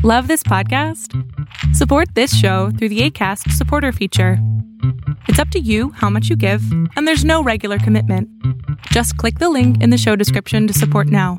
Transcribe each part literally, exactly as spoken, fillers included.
Love this podcast? Support this show through the Acast supporter feature. It's up to you how much you give, and there's no regular commitment. Just click the link in the show description to support now.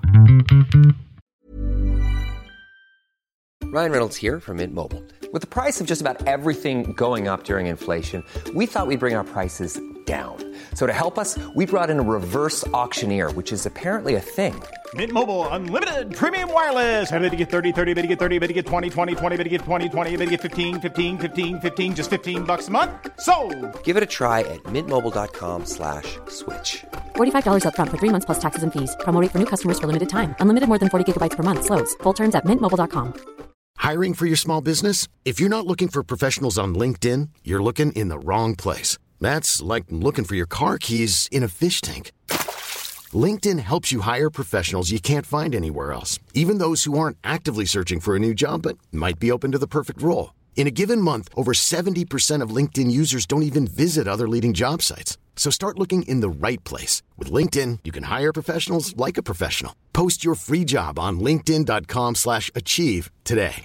Ryan Reynolds here from Mint Mobile. With the price of just about everything going up during inflation, we thought we'd bring our prices down. So to help us, we brought in a reverse auctioneer, which is apparently a thing. Mint Mobile Unlimited Premium Wireless. How to get thirty, thirty, how to get thirty, how to get twenty, twenty, twenty, how to get twenty, twenty, how to get fifteen, fifteen, fifteen, fifteen, just fifteen bucks a month? Sold! Give it a try at mintmobile.com slash switch. forty-five dollars up front for three months plus taxes and fees. Promo rate for new customers for limited time. Unlimited more than forty gigabytes per month. Slows full terms at mint mobile dot com. Hiring for your small business? If you're not looking for professionals on LinkedIn, you're looking in the wrong place. That's like looking for your car keys in a fish tank. LinkedIn helps you hire professionals you can't find anywhere else, even those who aren't actively searching for a new job but might be open to the perfect role. In a given month, over seventy percent of LinkedIn users don't even visit other leading job sites. So start looking in the right place. With LinkedIn, you can hire professionals like a professional. Post your free job on linkedin.com slash achieve today.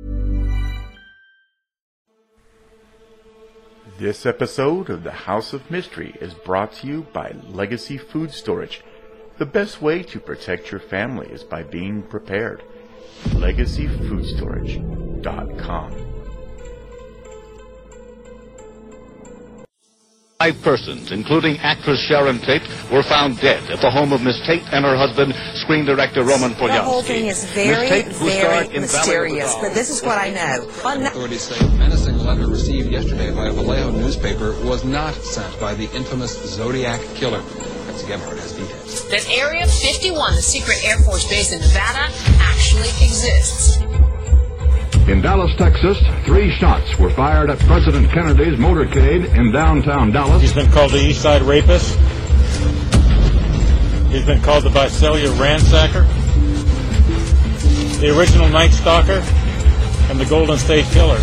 This episode of The House of Mystery is brought to you by Legacy Food Storage. The best way to protect your family is by being prepared. legacy food storage dot com. Five persons, including actress Sharon Tate, were found dead at the home of Miss Tate and her husband, screen director Roman Polanski. The whole thing is very, Tate, very mysterious, but this is what I know. Authorities say a menacing letter received yesterday by a Vallejo newspaper was not sent by the infamous Zodiac killer. Betsy Gebhardt has details. That Area fifty-one, the secret Air Force base in Nevada, actually exists. In Dallas, Texas, three shots were fired at President Kennedy's motorcade in downtown Dallas. He's been called the East Side Rapist. He's been called the Visalia Ransacker, the original Night Stalker, and the Golden State Killer.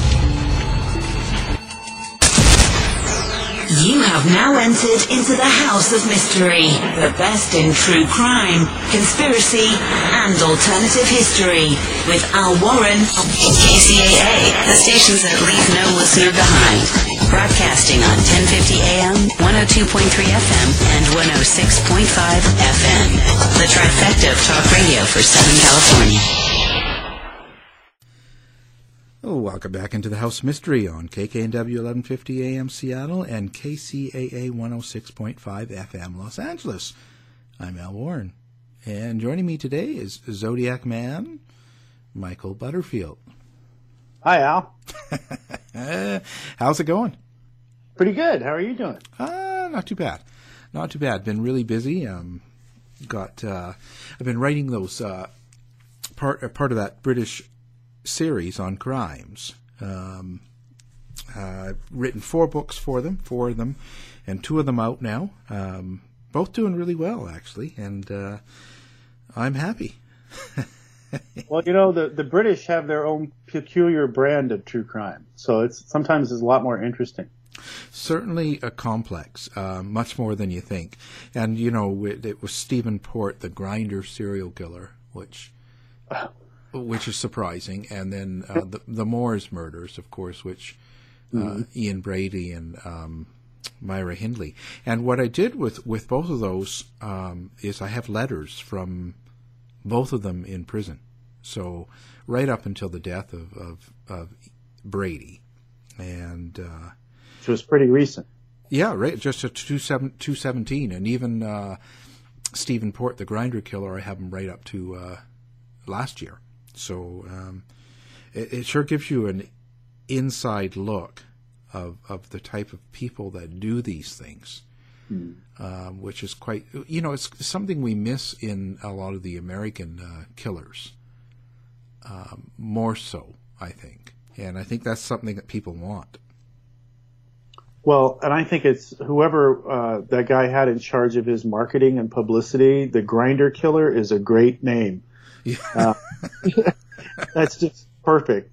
You have now entered into the House of Mystery, the best in true crime, conspiracy, and alternative history, with Al Warren on K C A A, the stations that leave no listener behind. Broadcasting on ten fifty A M, one oh two point three F M, and one oh six point five F M. The trifecta of talk radio for Southern California. Oh, welcome back into the House Mystery on K K N W eleven fifty A M Seattle and K C A A one oh six point five F M Los Angeles. I'm Al Warren, and joining me today is Zodiac Man, Michael Butterfield. Hi, Al. How's it going? Pretty good. How are you doing? Uh, not too bad. Not too bad. Been really busy. Um, got. Uh, I've been writing those uh, part uh, part of that British series on crimes. Um, uh, I've written four books for them, four of them, and two of them out now. Um, both doing really well, actually, and uh, I'm happy. Well, you know, the, the British have their own peculiar brand of true crime, so it's sometimes it's a lot more interesting. Certainly a complex, uh, much more than you think. And, you know, it, it was Stephen Port, the Grinder serial killer, which... which is surprising, and then uh, the, the Moors murders, of course, which uh, mm-hmm. Ian Brady and um, Myra Hindley. And what I did with, with both of those um, is I have letters from both of them in prison. So right up until the death of, of, of Brady. And uh, which was pretty recent. Yeah, right, just a two seventeen. And even uh, Stephen Port, the Grinder killer, I have him right up to uh, last year. So um, it, it sure gives you an inside look of of the type of people that do these things, mm. um, which is quite, you know, it's something we miss in a lot of the American uh, killers, um, more so, I think. And I think that's something that people want. Well, and I think it's whoever uh, that guy had in charge of his marketing and publicity, the Grinder killer is a great name. Yeah. Uh, that's just perfect.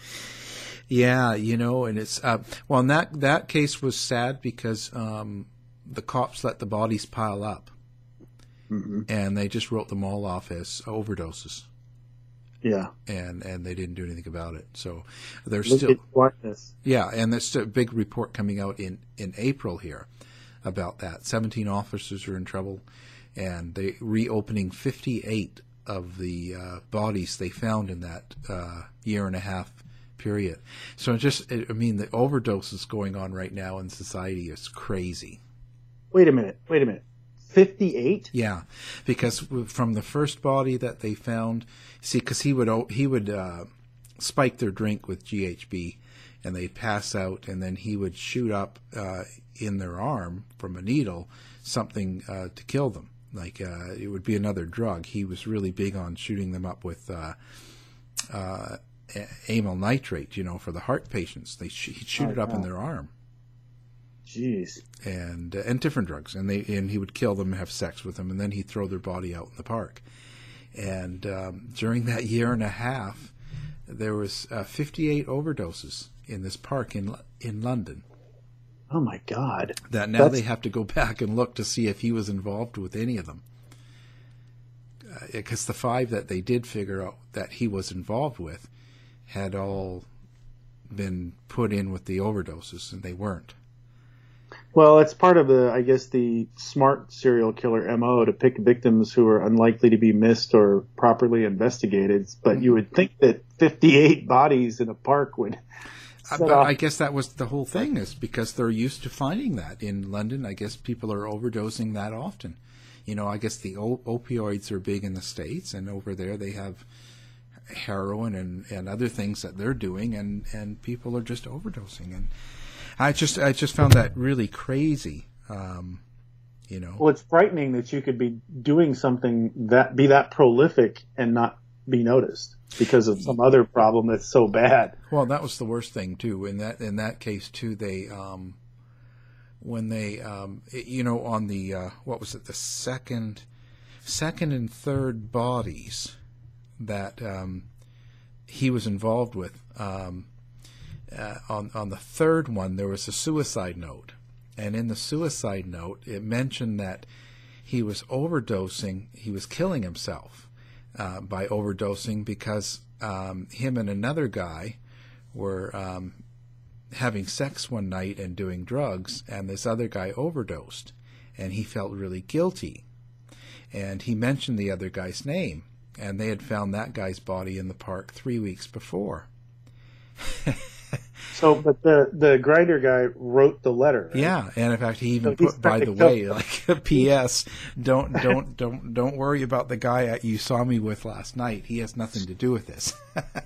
Yeah, you know, and it's uh, well, and that that case was sad because um, the cops let the bodies pile up, mm-hmm. and they just wrote them all off as overdoses. Yeah. And and they didn't do anything about it. So there's Look still at whiteness. Yeah, and there's a big report coming out in, in April here about that. seventeen officers are in trouble, and they reopening fifty-eight of the uh, bodies they found in that uh, year and a half period. So just, I mean, the overdoses going on right now in society is crazy. Wait a minute. Wait a minute. fifty-eight? Yeah, because from the first body that they found, see, because he would he would uh, spike their drink with G H B, and they'd pass out, and then he would shoot up uh, in their arm from a needle something uh, to kill them. Like uh, it would be another drug. He was really big on shooting them up with uh, uh, amyl nitrate, you know, for the heart patients. They sh- he'd shoot oh, it up wow. in their arm. Jeez. And uh, and different drugs, and they and he would kill them and have sex with them, and then he'd throw their body out in the park. And um, during that year and a half, there was uh, fifty-eight overdoses in this park in in London. Oh my God! That now That's... they have to go back and look to see if he was involved with any of them, because uh, the five that they did figure out that he was involved with had all been put in with the overdoses, and they weren't. Well, it's part of the, I guess, the smart serial killer M O to pick victims who are unlikely to be missed or properly investigated. But you would think that fifty-eight bodies in a park would. Uh, but off. I guess that was the whole thing, is because they're used to finding that in London. I guess people are overdosing that often. You know, I guess the op- opioids are big in the States, and over there they have heroin and, and other things that they're doing, and, and people are just overdosing. And I just I just found that really crazy, um, you know. Well, it's frightening that you could be doing something that be that prolific and not be noticed because of some other problem that's so bad. Well, that was the worst thing too. In that in that case too, they um, when they um, it, you know on the uh, what was it the second second and third bodies that um, he was involved with. Um, Uh, on on the third one, there was a suicide note, and in the suicide note, it mentioned that he was overdosing. He was killing himself uh, by overdosing because um, him and another guy were um, having sex one night and doing drugs, and this other guy overdosed, and he felt really guilty, and he mentioned the other guy's name, and they had found that guy's body in the park three weeks before. So, but the the Grindr guy wrote the letter. Right? Yeah, and in fact, he even so put, by the way, like a P S Don't don't don't don't worry about the guy you saw me with last night. He has nothing to do with this.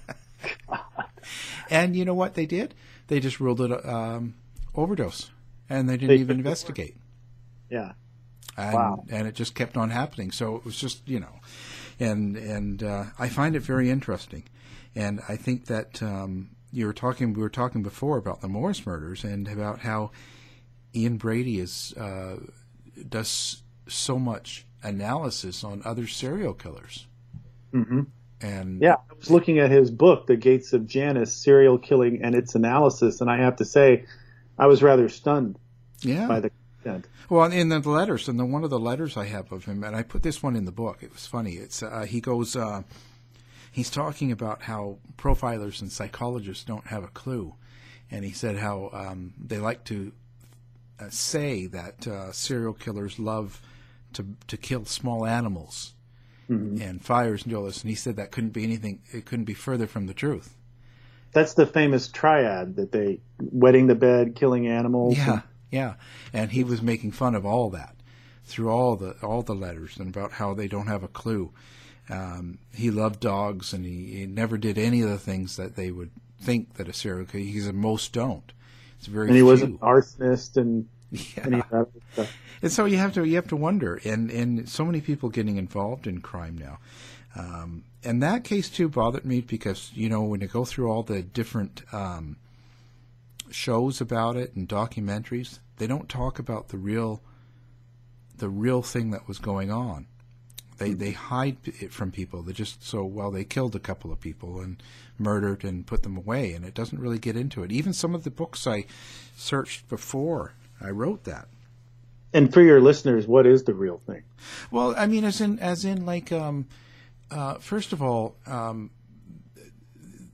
And you know what they did? They just ruled it um, overdose, and they didn't they even investigate. Yeah. And, wow. And it just kept on happening. So it was just, you know, and and uh, I find it very interesting, and I think that. Um, You were talking. We were talking before about the Morris murders and about how Ian Brady is uh, does so much analysis on other serial killers. Mm-hmm. And yeah, I was looking at his book, The Gates of Janus: Serial Killing and Its Analysis, and I have to say, I was rather stunned. Yeah. By the content. Well, in the letters, and the one of the letters I have of him, and I put this one in the book. It was funny. It's uh, he goes. Uh, He's talking about how profilers and psychologists don't have a clue, and he said how um, they like to uh, say that uh, serial killers love to to kill small animals mm-hmm. and fires and all this. And he said that couldn't be anything. It couldn't be further from the truth. That's the famous triad that they wetting the bed, killing animals. Yeah, and... yeah. And he was making fun of all that through all the all the letters and about how they don't have a clue. Um, he loved dogs, and he, he never did any of the things that they would think that a serial killer. He said most don't. It's very. And he few. was an arsonist, and yeah. any of that stuff. And so you have to you have to wonder, and and so many people getting involved in crime now. Um, and that case too bothered me because you know when you go through all the different um, shows about it and documentaries, they don't talk about the real the real thing that was going on. They they hide it from people. They just so well they killed a couple of people and murdered and put them away, and it doesn't really get into it. Even some of the books I searched before I wrote that. And for your listeners, what is the real thing? Well, I mean, as in as in like um, uh, first of all, um,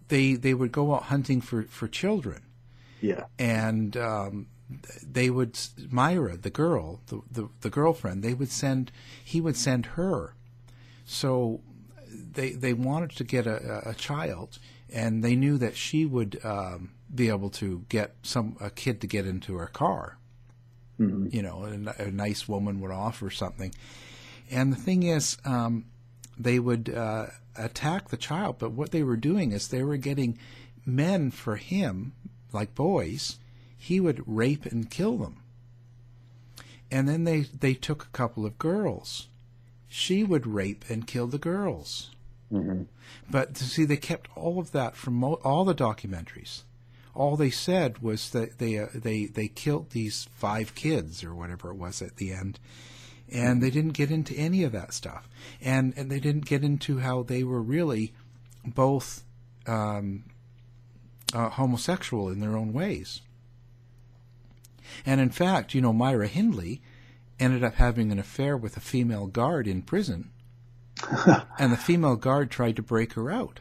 they they would go out hunting for, for children. Yeah. And um, they would, Myra, the girl, the, the the girlfriend, they would send, he would send her. So they they wanted to get a, a child, and they knew that she would um, be able to get some a kid to get into her car. Mm-hmm. You know, a, a nice woman would offer something. And the thing is, um, they would uh, attack the child, but what they were doing is they were getting men for him, like boys. He would rape and kill them. And then they, they took a couple of girls. She would rape and kill the girls. Mm-hmm. But, see, they kept all of that from mo- all the documentaries. All they said was that they uh, they they killed these five kids or whatever it was at the end, and they didn't get into any of that stuff, and and they didn't get into how they were really both um, uh, homosexual in their own ways. And in fact, you know, Myra Hindley ended up having an affair with a female guard in prison, and the female guard tried to break her out.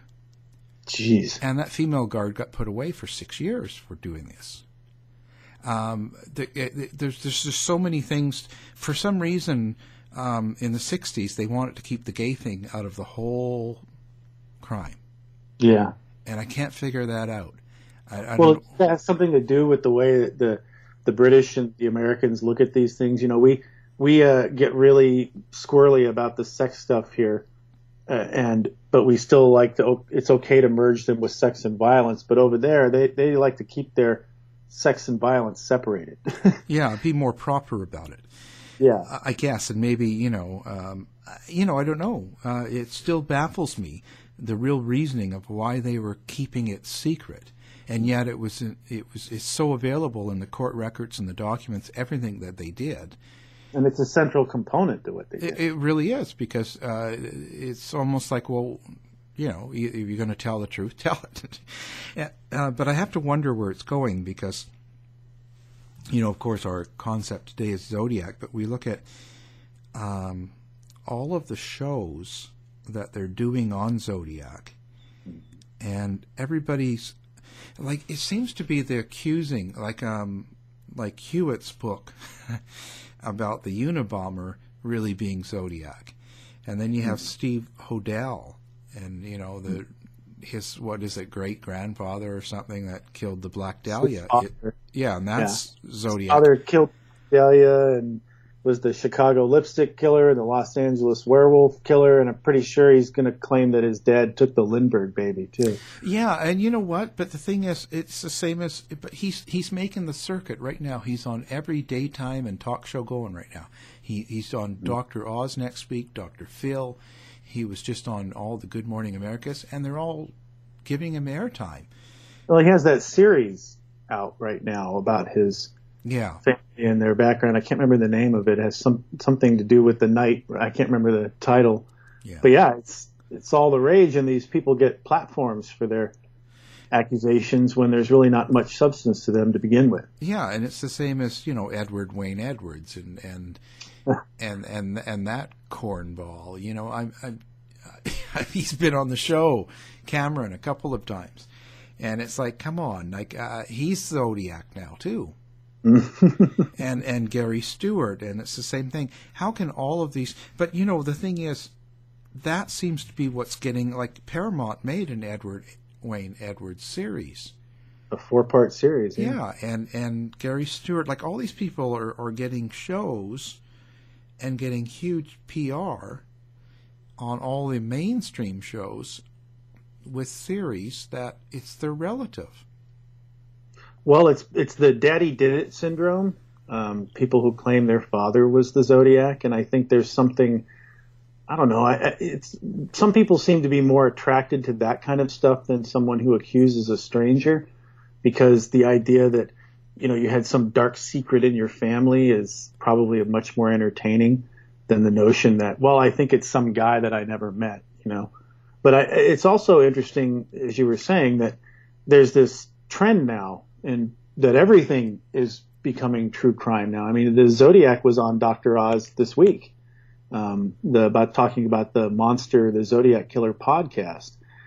Jeez. And that female guard got put away for six years for doing this. Um, the, it, there's, there's just so many things. For some reason, um, in the sixties, they wanted to keep the gay thing out of the whole crime. Yeah. And I can't figure that out. I, I well, don't... it has something to do with the way that the the British and the Americans look at these things. You know, we we uh, get really squirrely about the sex stuff here. Uh, and but we still like to. It's okay to merge them with sex and violence. But over there, they, they like to keep their sex and violence separated. Yeah, be more proper about it. Yeah, I guess, and maybe you know, um, you know, I don't know. Uh, it still baffles me the real reasoning of why they were keeping it secret, and yet it was it was it's so available in the court records and the documents, everything that they did. And it's a central component to what they do. It, it really is, because uh, it's almost like, well, you know, if you're going to tell the truth, tell it. uh, but I have to wonder where it's going, because, you know, of course, our concept today is Zodiac, but we look at um, all of the shows that they're doing on Zodiac, and everybody's, like, it seems to be the accusing, like, um, like Hewitt's book, about the Unabomber really being Zodiac. And then you have mm-hmm. Steve Hodel, and, you know, the his, what is it, great-grandfather or something that killed the Black Dahlia. It, yeah, and that's yeah. Zodiac. His father killed Dahlia and was the Chicago lipstick killer and the Los Angeles werewolf killer, and I'm pretty sure he's going to claim that his dad took the Lindbergh baby, too. Yeah, and you know what? But the thing is, it's the same as, but he's he's making the circuit right now. He's on every daytime and talk show going right now. He He's on mm-hmm. Doctor Oz next week, Doctor Phil. He was just on all the Good Morning Americas, and they're all giving him airtime. Well, he has that series out right now about his... Yeah, family and their background. I can't remember the name of it. It has some something to do with the night. I can't remember the title. Yeah. But yeah, it's it's all the rage, and these people get platforms for their accusations when there's really not much substance to them to begin with. Yeah, and it's the same as, you know, Edward Wayne Edwards and and and, and and that cornball. You know, I'm, I'm he's been on the show, Cameron, a couple of times, and it's like, come on, like uh, he's Zodiac now too. and and Gary Stewart, and it's the same thing. How can all of these? But you know, the thing is, that seems to be what's getting, like, Paramount made an Edward Wayne Edwards series, a four-part series. Yeah, yeah and and Gary Stewart, like, all these people are are getting shows and getting huge P R on all the mainstream shows with series that it's their relative. Well, it's it's the daddy did it syndrome. Um, people who claim their father was the Zodiac, and I think there's something, I don't know. I, it's some people seem to be more attracted to that kind of stuff than someone who accuses a stranger, because the idea that, you know, you had some dark secret in your family is probably much more entertaining than the notion that, well, I think it's some guy that I never met, you know. But I, it's also interesting, as you were saying, that there's this trend now, and that everything is becoming true crime now. I mean, the Zodiac was on Doctor Oz this week, um, the, about talking about the monster, the Zodiac Killer podcast.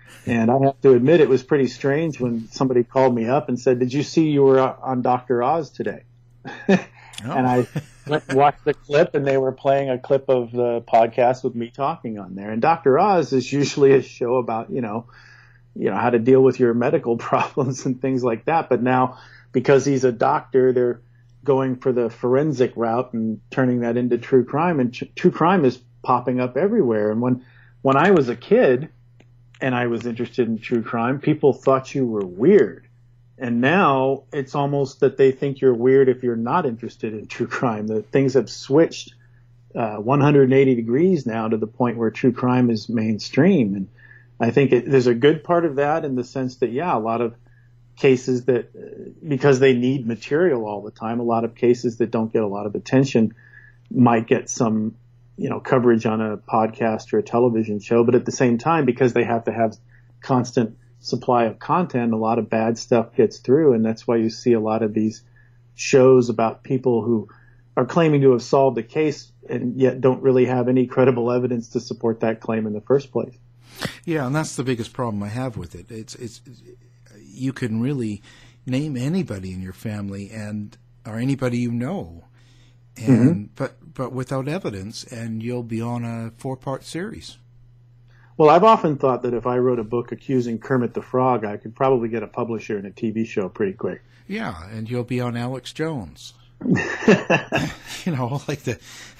And I have to admit, it was pretty strange when somebody called me up and said, "Did you see you were on Doctor Oz today?" oh. And I went and watched the clip, and they were playing a clip of the podcast with me talking on there. And Doctor Oz is usually a show about, you know, you know, how to deal with your medical problems and things like that. But now, because he's a doctor, they're going for the forensic route and turning that into true crime. And tr- true crime is popping up everywhere. And when, when I was a kid and I was interested in true crime, people thought you were weird. And now it's almost that they think you're weird if you're not interested in true crime. The things have switched uh, one hundred eighty degrees now to the point where true crime is mainstream. And I think it, there's a good part of that in the sense that, yeah, a lot of cases that, because they need material all the time, a lot of cases that don't get a lot of attention might get some, you know, coverage on a podcast or a television show. But at the same time, because they have to have constant supply of content, a lot of bad stuff gets through. And that's why you see a lot of these shows about people who are claiming to have solved a case and yet don't really have any credible evidence to support that claim in the first place. Yeah, and that's the biggest problem I have with it. It's it's you can really name anybody in your family and or anybody you know, and mm-hmm. but but without evidence, and you'll be on a four-part series. Well, I've often thought that if I wrote a book accusing Kermit the Frog, I could probably get a publisher and a T V show pretty quick. Yeah, and you'll be on Alex Jones. you know, like the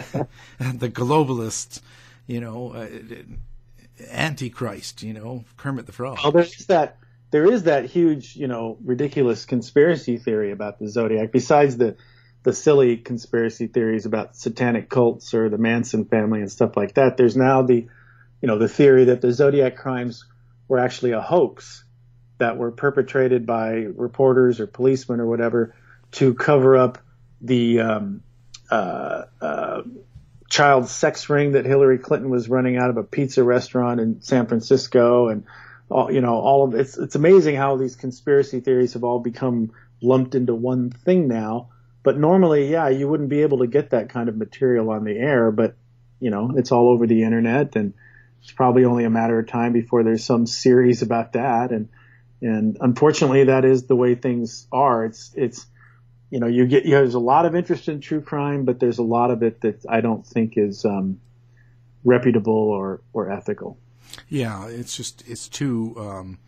the globalist, you know, uh, Antichrist, you know, Kermit the Frog. Well, there's that. There is that huge, you know, ridiculous conspiracy theory about the Zodiac. Besides the the silly conspiracy theories about satanic cults or the Manson family and stuff like that, there's now the, you know, the theory that the Zodiac crimes were actually a hoax that were perpetrated by reporters or policemen or whatever to cover up the um, uh, uh, child sex ring that Hillary Clinton was running out of a pizza restaurant in San Francisco, and all, you know, all of it's it's amazing how these conspiracy theories have all become lumped into one thing now. But normally, yeah, you wouldn't be able to get that kind of material on the air, but you know, it's all over the internet, and it's probably only a matter of time before there's some series about that. And and unfortunately, that is the way things are. It's it's you know, you get you know, there's a lot of interest in true crime, but there's a lot of it that I don't think is um, reputable or, or ethical. Yeah, it's just it's too. Um,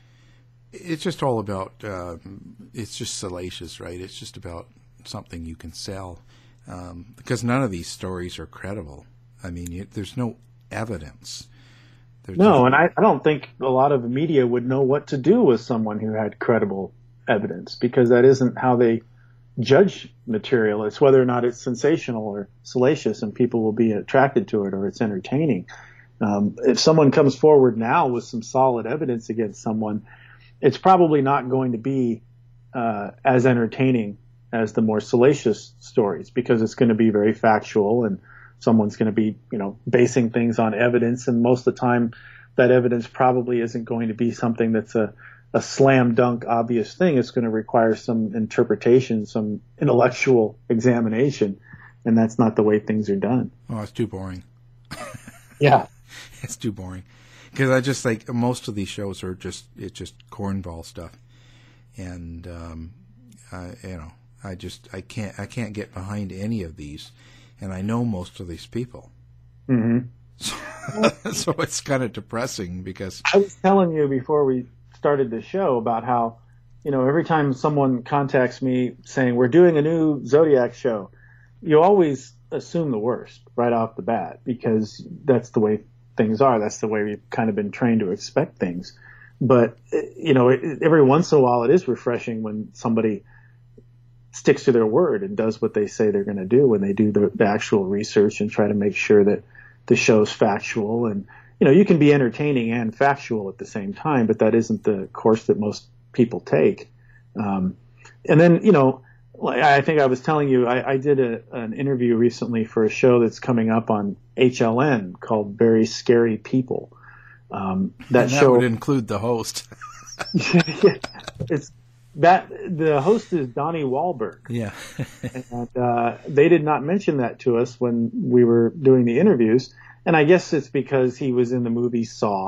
it's just all about. Uh, it's just salacious, right? It's just about something you can sell, um, because none of these stories are credible. I mean, you, there's no evidence. There's no, no, and I, I don't think a lot of the media would know what to do with someone who had credible evidence, because that isn't how they judge material. It's whether or not it's sensational or salacious, and people will be attracted to it, or it's entertaining. Um, if someone comes forward now with some solid evidence against someone, it's probably not going to be uh, as entertaining as the more salacious stories, because it's going to be very factual, and someone's going to be, you know, basing things on evidence, and most of the time that evidence probably isn't going to be something that's a a slam dunk obvious thing. It's going to require some interpretation, some intellectual examination, and that's not the way things are done. Oh, it's too boring. Yeah. It's too boring. Because I just like, most of these shows are just, it's just cornball stuff. And, um, I, you know, I just, I can't, I can't get behind any of these. And I know most of these people. Mm-hmm. So, so it's kind of depressing because. I was telling you before we started the show about how, you know, every time someone contacts me saying we're doing a new Zodiac show, you always assume the worst right off the bat, because that's the way things are. That's the way we've kind of been trained to expect things. But, you know, it, every once in a while it is refreshing when somebody sticks to their word and does what they say they're going to do when they do the, the actual research and try to make sure that the show's factual. And you know, you can be entertaining and factual at the same time, but that isn't the course that most people take. Um, and then, you know, I think I was telling you, I, I did a, an interview recently for a show that's coming up on H L N called Very Scary People. Um, that, and that show would include the host. yeah, it's that the host is Donnie Wahlberg. Yeah. and uh, they did not mention that to us when we were doing the interviews. And I guess it's because he was in the movie Saw,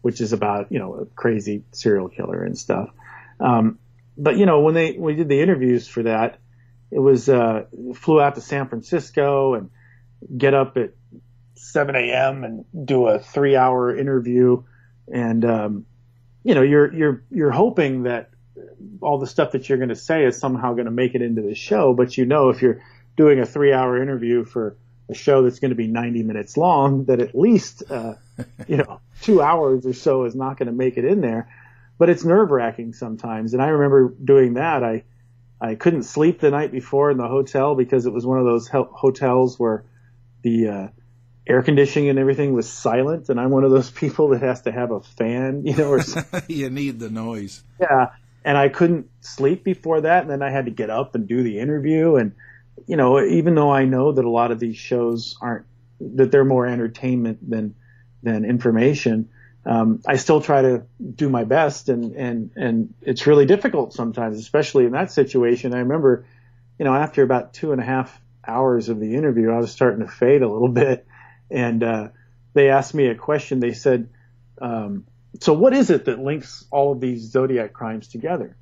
which is about, you know, a crazy serial killer and stuff. Um, but, you know, when they, we did the interviews for that, it was, uh, flew out to San Francisco and get up at seven a.m. and do a three hour interview. And, um, you know, you're, you're, you're hoping that all the stuff that you're going to say is somehow going to make it into the show. But, you know, if you're doing a three hour interview for a show that's going to be ninety minutes long, that at least, uh, you know, two hours or so is not going to make it in there. But it's nerve wracking sometimes. And I remember doing that. I, I couldn't sleep the night before in the hotel because it was one of those ho- hotels where the, uh, air conditioning and everything was silent. And I'm one of those people that has to have a fan, you know, or you need the noise. Yeah. And I couldn't sleep before that. And then I had to get up and do the interview. And, you know, even though I know that a lot of these shows aren't, that they're more entertainment than, than information, um, I still try to do my best. And, and, and it's really difficult sometimes, especially in that situation. I remember, you know, after about two and a half hours of the interview, I was starting to fade a little bit. And, uh, they asked me a question. They said, um, so what is it that links all of these Zodiac crimes together?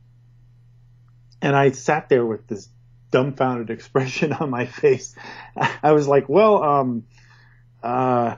And I sat there with this dumbfounded expression on my face. I was like, well, um, uh,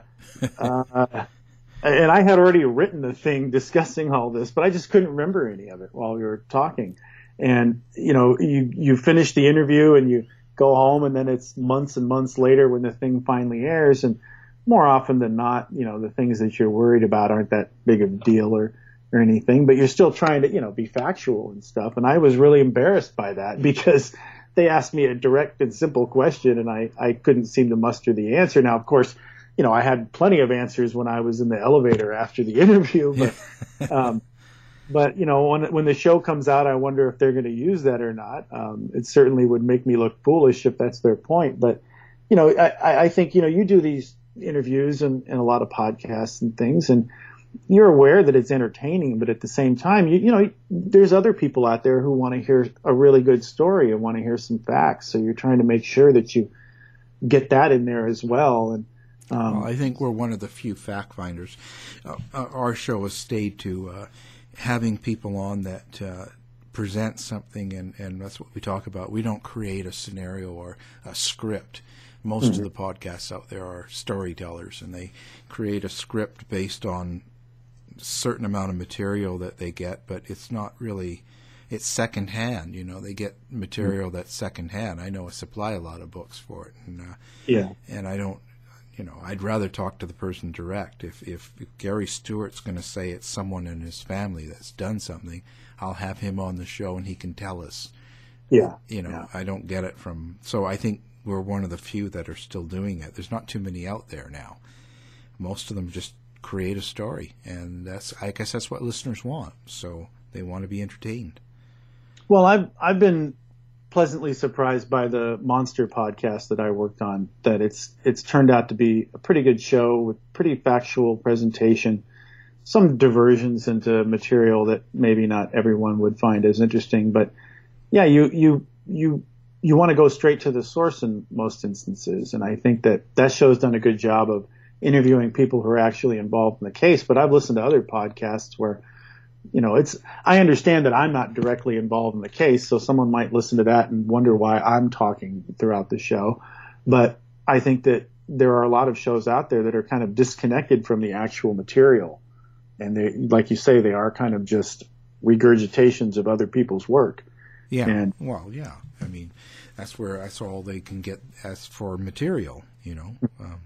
uh, and I had already written a thing discussing all this, but I just couldn't remember any of it while we were talking. And, you know, you, you finish the interview and you go home, and then it's months and months later when the thing finally airs. And more often than not, you know, the things that you're worried about aren't that big of a deal or, or anything, but you're still trying to, you know, be factual and stuff. And I was really embarrassed by that because they asked me a direct and simple question and I, I couldn't seem to muster the answer. Now, of course, you know, I had plenty of answers when I was in the elevator after the interview, but, um, but, you know, when, when the show comes out, I wonder if they're going to use that or not. Um, it certainly would make me look foolish if that's their point. But, you know, I, I think, you know, you do these interviews and, and a lot of podcasts and things, and you're aware that it's entertaining, but at the same time, you, you know, there's other people out there who want to hear a really good story and want to hear some facts. So you're trying to make sure that you get that in there as well. And, um, well, I think we're one of the few fact finders. Uh, our show has stayed to, uh, having people on that, uh, present something, and, and that's what we talk about. We don't create a scenario or a script. Most mm-hmm. of the podcasts out there are storytellers, and they create a script based on a certain amount of material that they get, but it's not really, it's secondhand. You know, they get material mm-hmm. that's secondhand. I know I supply a lot of books for it, and uh, yeah, and I don't, you know, I'd rather talk to the person direct. If if, if Gary Stewart's going to say it's someone in his family that's done something, I'll have him on the show and he can tell us. Yeah, you know, yeah. I don't get it from. So I think we're one of the few that are still doing it. There's not too many out there now. Most of them just create a story, and that's, I guess that's what listeners want. So they want to be entertained. Well, I've I've been pleasantly surprised by the Monster podcast that I worked on. That it's it's turned out to be a pretty good show with pretty factual presentation, some diversions into material that maybe not everyone would find as interesting. But yeah, you you you. you want to go straight to the source in most instances. And I think that that show's done a good job of interviewing people who are actually involved in the case. But I've listened to other podcasts where, you know, it's, I understand that I'm not directly involved in the case. So someone might listen to that and wonder why I'm talking throughout the show. But I think that there are a lot of shows out there that are kind of disconnected from the actual material. And they, like you say, they are kind of just regurgitations of other people's work. Yeah. And, well, yeah. I mean, that's where that's all they can get as for material, you know. Um,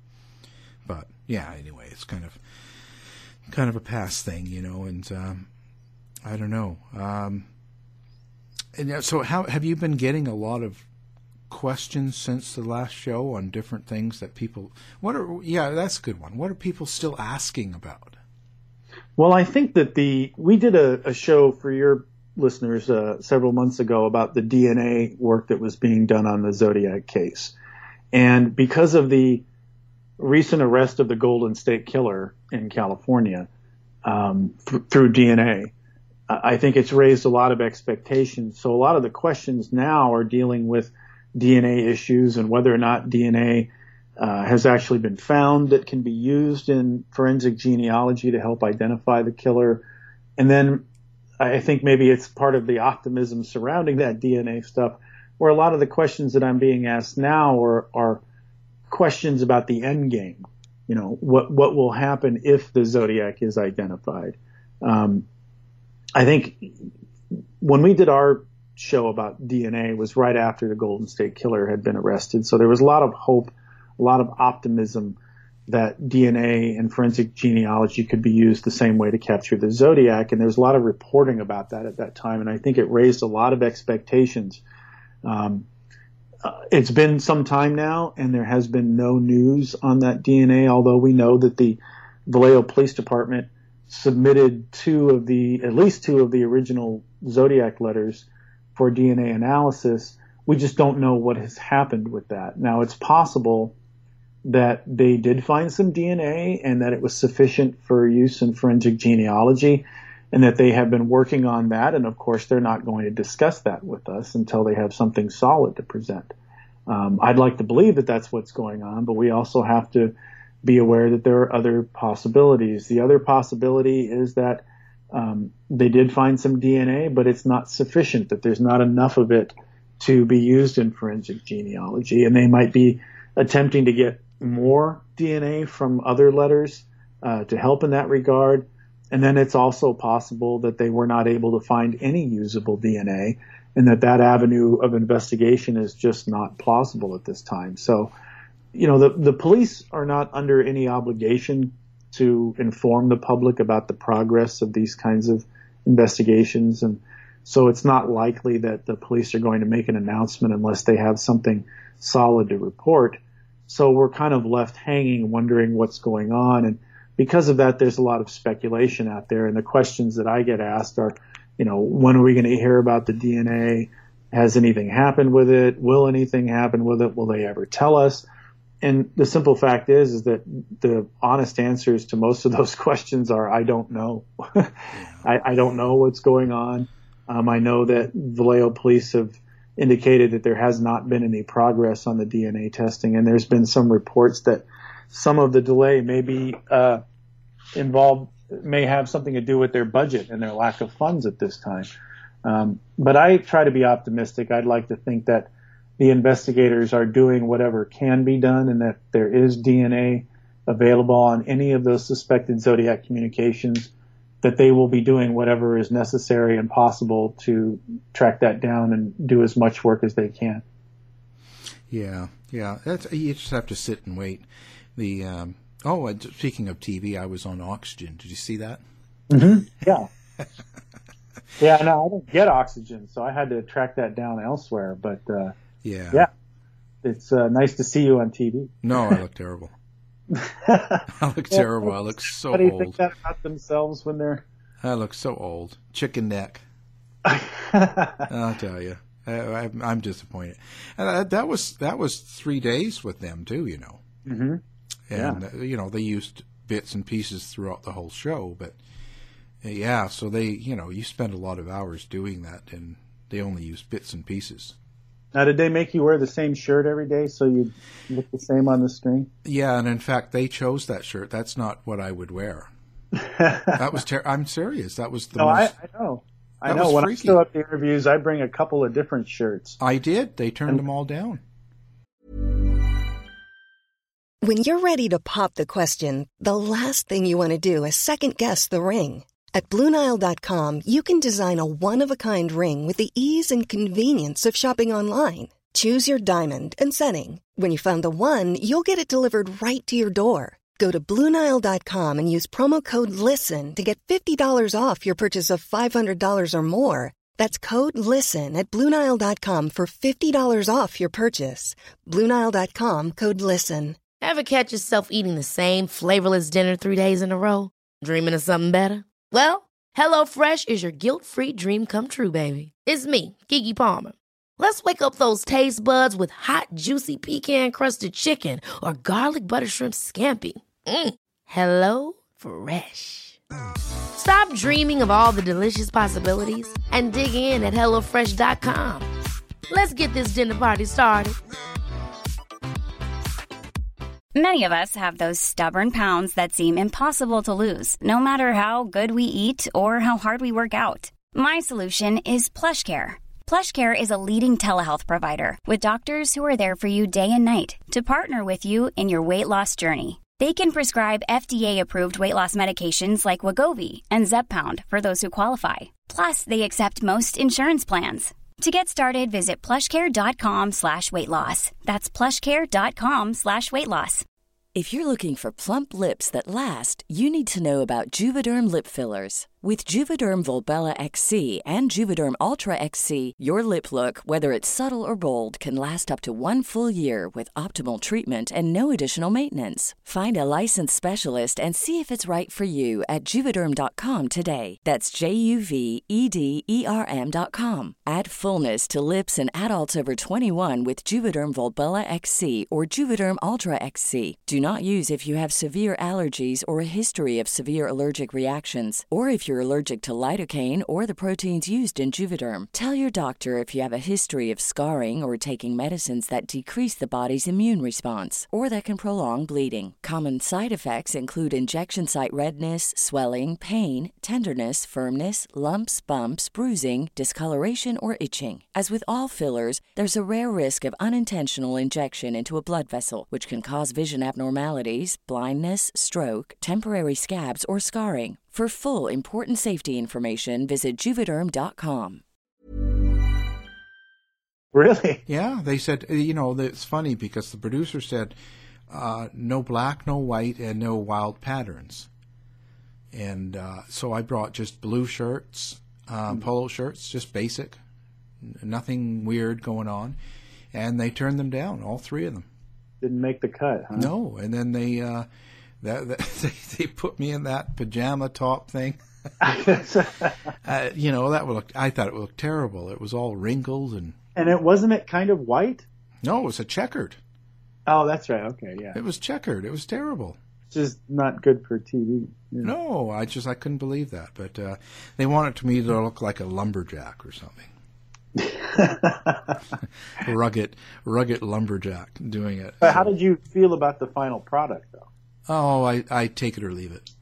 but yeah, anyway, it's kind of kind of a past thing, you know. And um, I don't know. Um, and so, how have you been getting a lot of questions since the last show on different things that people? What are? Yeah, that's a good one. What are people still asking about? Well, I think that the we did a, a show for your listeners uh, several months ago about the D N A work that was being done on the Zodiac case. And because of the recent arrest of the Golden State Killer in California um, th- through D N A, I think it's raised a lot of expectations. So a lot of the questions now are dealing with D N A issues and whether or not D N A uh, has actually been found that can be used in forensic genealogy to help identify the killer. And then I think maybe it's part of the optimism surrounding that D N A stuff, where a lot of the questions that I'm being asked now are, are questions about the end game. You know, what, what will happen if the Zodiac is identified? Um, I think when we did our show about D N A was right after the Golden State Killer had been arrested. So there was a lot of hope, a lot of optimism that D N A and forensic genealogy could be used the same way to capture the Zodiac. And there was a lot of reporting about that at that time. And I think it raised a lot of expectations. Um, uh, it's been some time now, and there has been no news on that D N A, although we know that the Vallejo Police Department submitted two of the, at least two of the original Zodiac letters for D N A analysis. We just don't know what has happened with that. Now, it's possible that they did find some D N A and that it was sufficient for use in forensic genealogy, and that they have been working on that. And of course, they're not going to discuss that with us until they have something solid to present. Um, I'd like to believe that that's what's going on, but we also have to be aware that there are other possibilities. The other possibility is that um, they did find some D N A, but it's not sufficient, that there's not enough of it to be used in forensic genealogy. And they might be attempting to get more D N A from other letters uh, to help in that regard. And then it's also possible that they were not able to find any usable D N A, and that that avenue of investigation is just not plausible at this time. So, you know, the, the police are not under any obligation to inform the public about the progress of these kinds of investigations. And so it's not likely that the police are going to make an announcement unless they have something solid to report. So we're kind of left hanging, wondering what's going on. And because of that, there's a lot of speculation out there. And the questions that I get asked are, you know, when are we going to hear about the D N A? Has anything happened with it? Will anything happen with it? Will they ever tell us? And the simple fact is, is that the honest answers to most of those questions are, I don't know. I, I don't know what's going on. Um, I know that Vallejo police have indicated that there has not been any progress on the D N A testing, and there's been some reports that some of the delay may be uh, involved, may have something to do with their budget and their lack of funds at this time. Um, but I try to be optimistic. I'd like to think that the investigators are doing whatever can be done, and that there is D N A available on any of those suspected Zodiac communications, that they will be doing whatever is necessary and possible to track that down and do as much work as they can. Yeah, yeah. That's, you just have to sit and wait. The um, oh, and speaking of T V, I was on Oxygen. Did you see that? Mm-hmm. Yeah. Yeah, no, I don't get Oxygen, so I had to track that down elsewhere. But uh, yeah, yeah, it's uh, nice to see you on T V. No, I look terrible. I look terrible. I look so old. How do you think that about themselves when they're? I look so old. Chicken neck. I'll tell you, I, I, I'm disappointed. And I, that was that was three days with them too, you know. Mm-hmm. And yeah. uh, you know, they used bits and pieces throughout the whole show, but uh, yeah, so they, you know, you spend a lot of hours doing that, and they only use bits and pieces. Now, did they make you wear the same shirt every day so you look the same on the screen? Yeah, and in fact, they chose that shirt. That's not what I would wear. That was ter- I'm serious. That was the no, most... I, I know. I know. When freaky. I show up to interviews, I bring a couple of different shirts. I did. They turned and... them all down. When you're ready to pop the question, the last thing you want to do is second-guess the ring. At Blue Nile dot com, you can design a one-of-a-kind ring with the ease and convenience of shopping online. Choose your diamond and setting. When you find the one, you'll get it delivered right to your door. Go to Blue Nile dot com and use promo code LISTEN to get fifty dollars off your purchase of five hundred dollars or more. That's code LISTEN at Blue Nile dot com for fifty dollars off your purchase. Blue Nile dot com, code LISTEN. Ever catch yourself eating the same flavorless dinner three days in a row? Dreaming of something better? Well, HelloFresh is your guilt-free dream come true, baby. It's me, Keke Palmer. Let's wake up those taste buds with hot, juicy pecan-crusted chicken or garlic butter shrimp scampi. Mm. Hello Fresh. Stop dreaming of all the delicious possibilities and dig in at hello fresh dot com. Let's get this dinner party started. Many of us have those stubborn pounds that seem impossible to lose, no matter how good we eat or how hard we work out. My solution is PlushCare. PlushCare is a leading telehealth provider with doctors who are there for you day and night to partner with you in your weight loss journey. They can prescribe F D A-approved weight loss medications like Wegovy and Zepbound for those who qualify. Plus, they accept most insurance plans. To get started, visit plushcare.com slash weight loss. That's plushcare.com slash weight loss. If you're looking for plump lips that last, you need to know about Juvederm lip fillers. With Juvederm Volbella X C and Juvederm Ultra X C, your lip look, whether it's subtle or bold, can last up to one full year with optimal treatment and no additional maintenance. Find a licensed specialist and see if it's right for you at Juvederm dot com today. That's J U V E D E R M dot com. Add fullness to lips in adults over twenty-one with Juvederm Volbella X C or Juvederm Ultra X C. Do not use if you have severe allergies or a history of severe allergic reactions, or if you're allergic to lidocaine or the proteins used in Juvederm. Tell your doctor if you have a history of scarring or taking medicines that decrease the body's immune response or that can prolong bleeding. Common side effects include injection site redness, swelling, pain, tenderness, firmness, lumps, bumps, bruising, discoloration, or itching. As with all fillers, there's a rare risk of unintentional injection into a blood vessel, which can cause vision abnormalities, blindness, stroke, temporary scabs, or scarring. For full important safety information, visit Juvederm dot com. Really? Yeah, they said, you know, it's funny because the producer said uh, no black, no white, and no wild patterns. And uh, so I brought just blue shirts, um, mm. polo shirts, just basic, nothing weird going on. And they turned them down, all three of them. Didn't make the cut, huh? No, and then they... Uh, That, that they, they put me in that pajama top thing. uh, you know, that would look. I thought it would look terrible. It was all wrinkled and. And it wasn't it kind of white? No, it was a checkered. Oh, that's right. Okay, yeah. It was checkered. It was terrible. Just not good for T V. Yeah. No, I just I couldn't believe that. But uh, they wanted to me to look like a lumberjack or something. rugged, rugged lumberjack doing it. But how did you feel about the final product, though? Oh, I, I take it or leave it.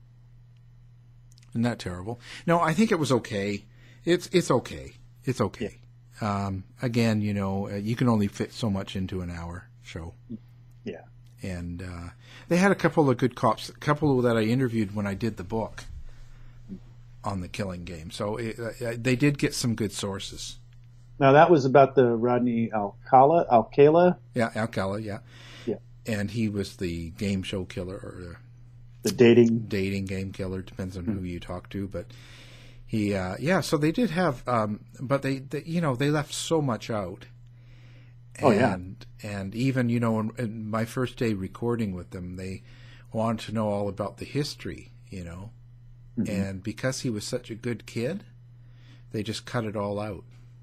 Isn't that terrible? No, I think it was okay. It's it's okay. It's okay. Yeah. Um, again, you know, you can only fit so much into an hour show. Yeah. And uh, they had a couple of good cops, a couple that I interviewed when I did the book on the Killing Game. So it, uh, they did get some good sources. Now, that was about the Rodney Alcala? Alcala? Yeah, Alcala, yeah. Yeah. And he was the game show killer, or the dating dating game killer. Depends on mm-hmm. who you talk to, but he, uh, yeah. So they did have, um, but they, they, you know, they left so much out. And, oh yeah. And even, you know, in, in my first day recording with them, they wanted to know all about the history, you know, mm-hmm. and because he was such a good kid, they just cut it all out.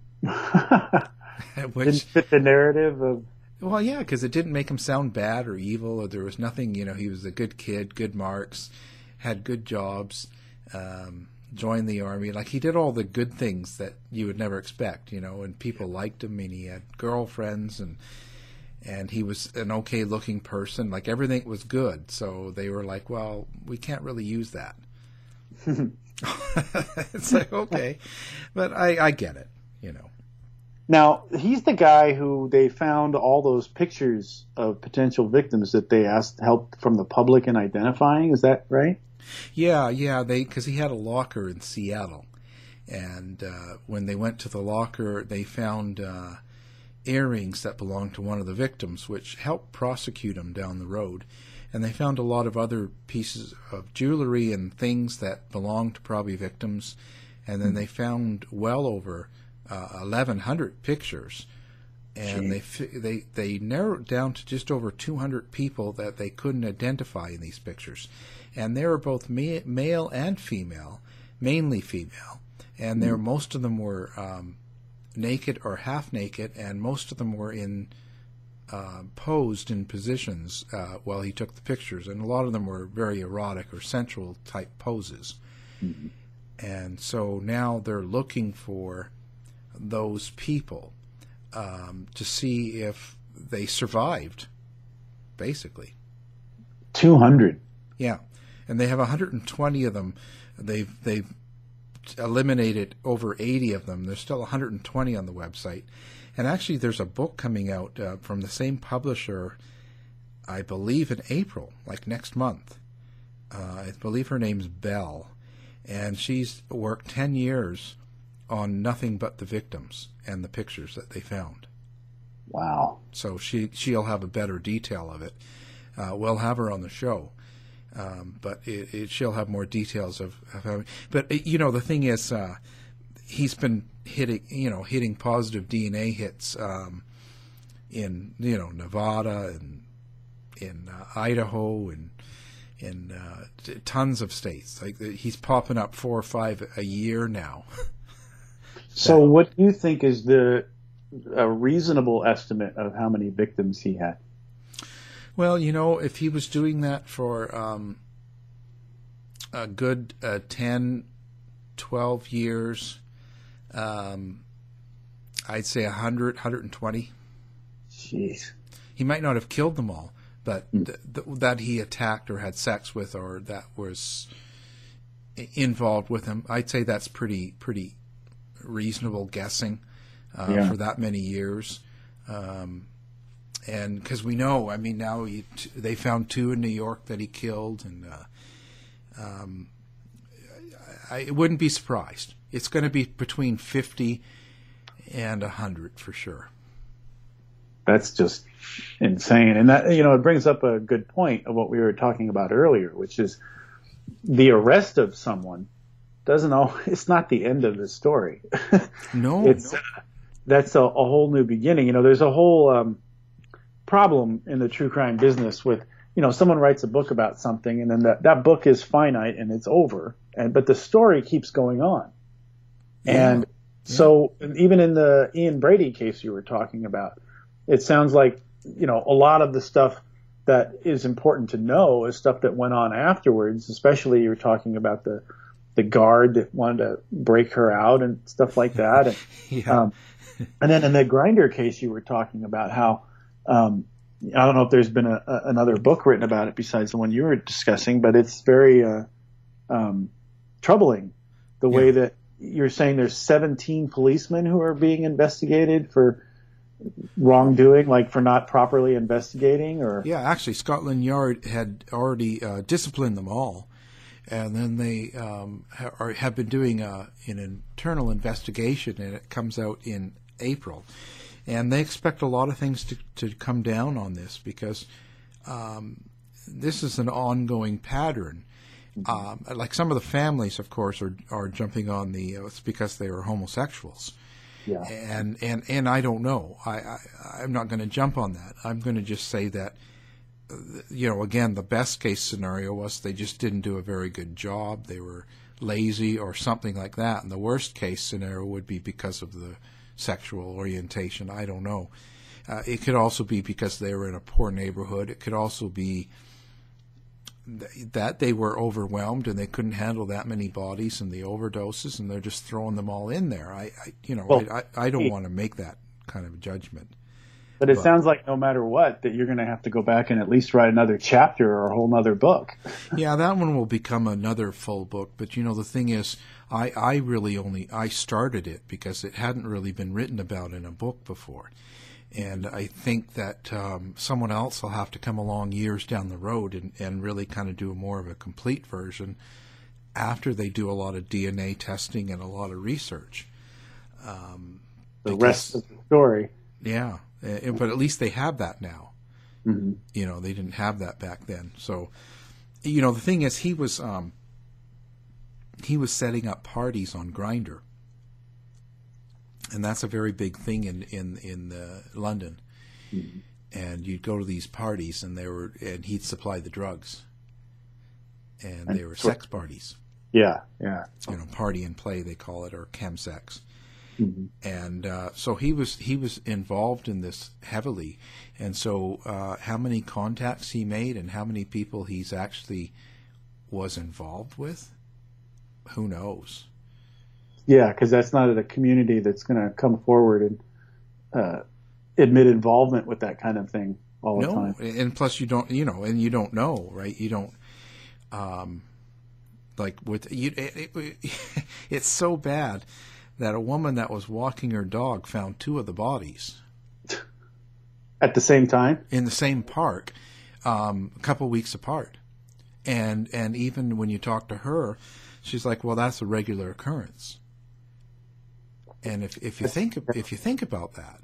Which, didn't fit the narrative of. Well, yeah, because it didn't make him sound bad or evil, or there was nothing, you know, he was a good kid, good marks, had good jobs, um, joined the army. Like, he did all the good things that you would never expect, you know, and people liked him, and he had girlfriends, and and he was an okay-looking person. Like, everything was good, so they were like, well, we can't really use that. It's like, okay, but I, I get it, you know. Now, he's the guy who they found all those pictures of potential victims that they asked help from the public in identifying. Is that right? Yeah, yeah. They because he had a locker in Seattle, and uh, when they went to the locker, they found uh, earrings that belonged to one of the victims, which helped prosecute him down the road. And they found a lot of other pieces of jewelry and things that belonged to probably victims, and then mm-hmm. they found well over Uh, eleven hundred pictures, and Gee. they they they narrowed down to just over two hundred people that they couldn't identify in these pictures, and they were both ma- male and female, mainly female, and there mm. most of them were um, naked or half naked, and most of them were in uh, posed in positions uh, while he took the pictures, and a lot of them were very erotic or sensual type poses, mm-hmm. and so now they're looking for those people um, to see if they survived, basically. two hundred. Yeah, and they have one hundred twenty of them. They've they've eliminated over eighty of them. There's still one hundred twenty on the website. And actually, there's a book coming out uh, from the same publisher, I believe in April, like next month. Uh, I believe her name's Belle, and she's worked ten years on nothing but the victims and the pictures that they found. Wow. So she, she'll have a better detail of it. Uh, we'll have her on the show. Um, but it, it, she'll have more details of, of how. But it, you know, the thing is, uh, he's been hitting, you know, hitting positive D N A hits um, in, you know, Nevada and in uh, Idaho and in uh, t- tons of states. Like he's popping up four or five a year now. So, what do you think is the a reasonable estimate of how many victims he had? Well, you know, if he was doing that for um, a good uh, ten, twelve years, um, I'd say one hundred, one hundred twenty. Jeez. He might not have killed them all, but mm. th- th- that he attacked or had sex with or that was involved with him, I'd say that's pretty pretty reasonable guessing uh, yeah. for that many years. Um And because we know, I mean, now he, t- they found two in New York that he killed, and uh, um, I, I wouldn't be surprised. It's going to be between fifty and one hundred for sure. That's just insane. And that, you know, it brings up a good point of what we were talking about earlier, which is the arrest of someone doesn't always, it's not the end of the story. No. it's no. Uh, that's a, a whole new beginning. You know, there's a whole um, problem in the true crime business with, you know, someone writes a book about something and then that, that book is finite and it's over, and but the story keeps going on. Yeah. And so even in the Ian Brady case you were talking about, it sounds like, you know, a lot of the stuff that is important to know is stuff that went on afterwards, especially you were talking about the the guard that wanted to break her out and stuff like that. And, yeah. um, and then in the Grindr case you were talking about how, um, I don't know if there's been a, a, another book written about it besides the one you were discussing, but it's very uh, um, troubling the yeah. way that you're saying there's seventeen policemen who are being investigated for wrongdoing, like for not properly investigating, or yeah, actually Scotland Yard had already uh, disciplined them all, and then they um, ha- are, have been doing a, an internal investigation, and it comes out in April. And they expect a lot of things to, to come down on this because um, this is an ongoing pattern. Um, like some of the families, of course, are are jumping on the. Uh, it's because they are homosexuals. Yeah. And and and I don't know. I, I I'm not going to jump on that. I'm going to just say that, you know, again, the best case scenario was they just didn't do a very good job. They were lazy or something like that. And the worst case scenario would be because of the sexual orientation. I don't know. Uh, it could also be because they were in a poor neighborhood. It could also be th- that they were overwhelmed and they couldn't handle that many bodies and the overdoses, and they're just throwing them all in there. I, I you know, well, I, I, I don't want to make that kind of judgment. But it but, sounds like no matter what, that you're going to have to go back and at least write another chapter or a whole nother book. Yeah, that one will become another full book. But, you know, the thing is, I, I really only, I started it because it hadn't really been written about in a book before. And I think that um, someone else will have to come along years down the road and, and really kind of do more of a complete version after they do a lot of D N A testing and a lot of research. Um, the because, rest of the story. Yeah. But at least they have that now. Mm-hmm. You know, they didn't have that back then. So, you know, the thing is, he was um, he was setting up parties on Grindr, and that's a very big thing in in in uh, London. Mm-hmm. And you'd go to these parties, and they were, and he'd supply the drugs, and they were sex parties. Yeah, yeah. You know, party and play they call it, or chemsex. Mm-hmm. And uh, so he was he was involved in this heavily, and so uh, how many contacts he made and how many people he's actually was involved with, who knows? Yeah, because that's not a community that's going to come forward and uh, admit involvement with that kind of thing all the no, time. And plus you don't, you know, and you don't know, right? You don't, um, like with you, it, it, it's so bad that a woman that was walking her dog found two of the bodies at the same time in the same park, um, a couple weeks apart. And and even when you talk to her, she's like, "Well, that's a regular occurrence." And if if you think if you think about that,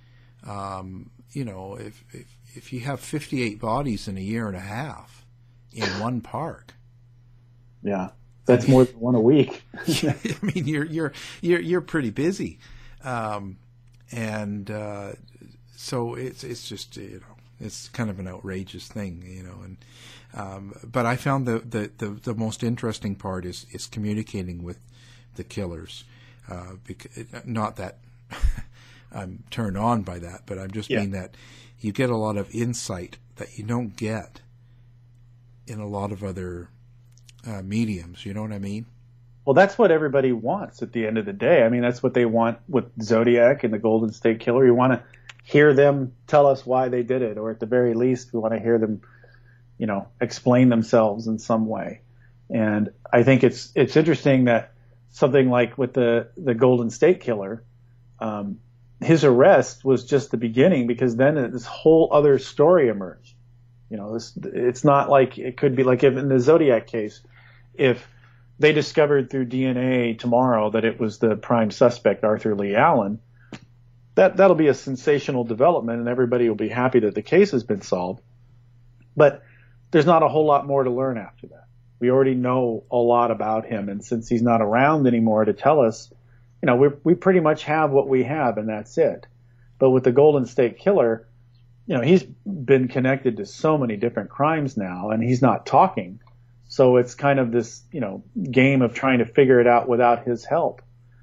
um, you know, if, if if you have fifty-eight bodies in a year and a half in one park, yeah, that's more than one a week. I mean, you're you're you're you're pretty busy, um, and uh, so it's it's just you know it's kind of an outrageous thing, you know, and. Um, but I found the, the, the, the most interesting part is, is communicating with the killers. Uh, because, not that I'm turned on by that, but I'm just yeah. mean that you get a lot of insight that you don't get in a lot of other uh, mediums. You know what I mean? Well, that's what everybody wants at the end of the day. I mean, that's what they want with Zodiac and the Golden State Killer. You want to hear them tell us why they did it, or at the very least, we want to hear them you know, explain themselves in some way. And I think it's it's interesting that something like with the, the Golden State Killer, um, his arrest was just the beginning, because then this whole other story emerged. You know, this, it's not like it could be like if in the Zodiac case, if they discovered through D N A tomorrow that it was the prime suspect, Arthur Lee Allen, that, that'll be a sensational development and everybody will be happy that the case has been solved. But there's not a whole lot more to learn after that. We already know a lot about him, and since he's not around anymore to tell us, you know, we we pretty much have what we have, and that's it. But with the Golden State Killer, you know, he's been connected to so many different crimes now, and he's not talking. So it's kind of this, you know, game of trying to figure it out without his help.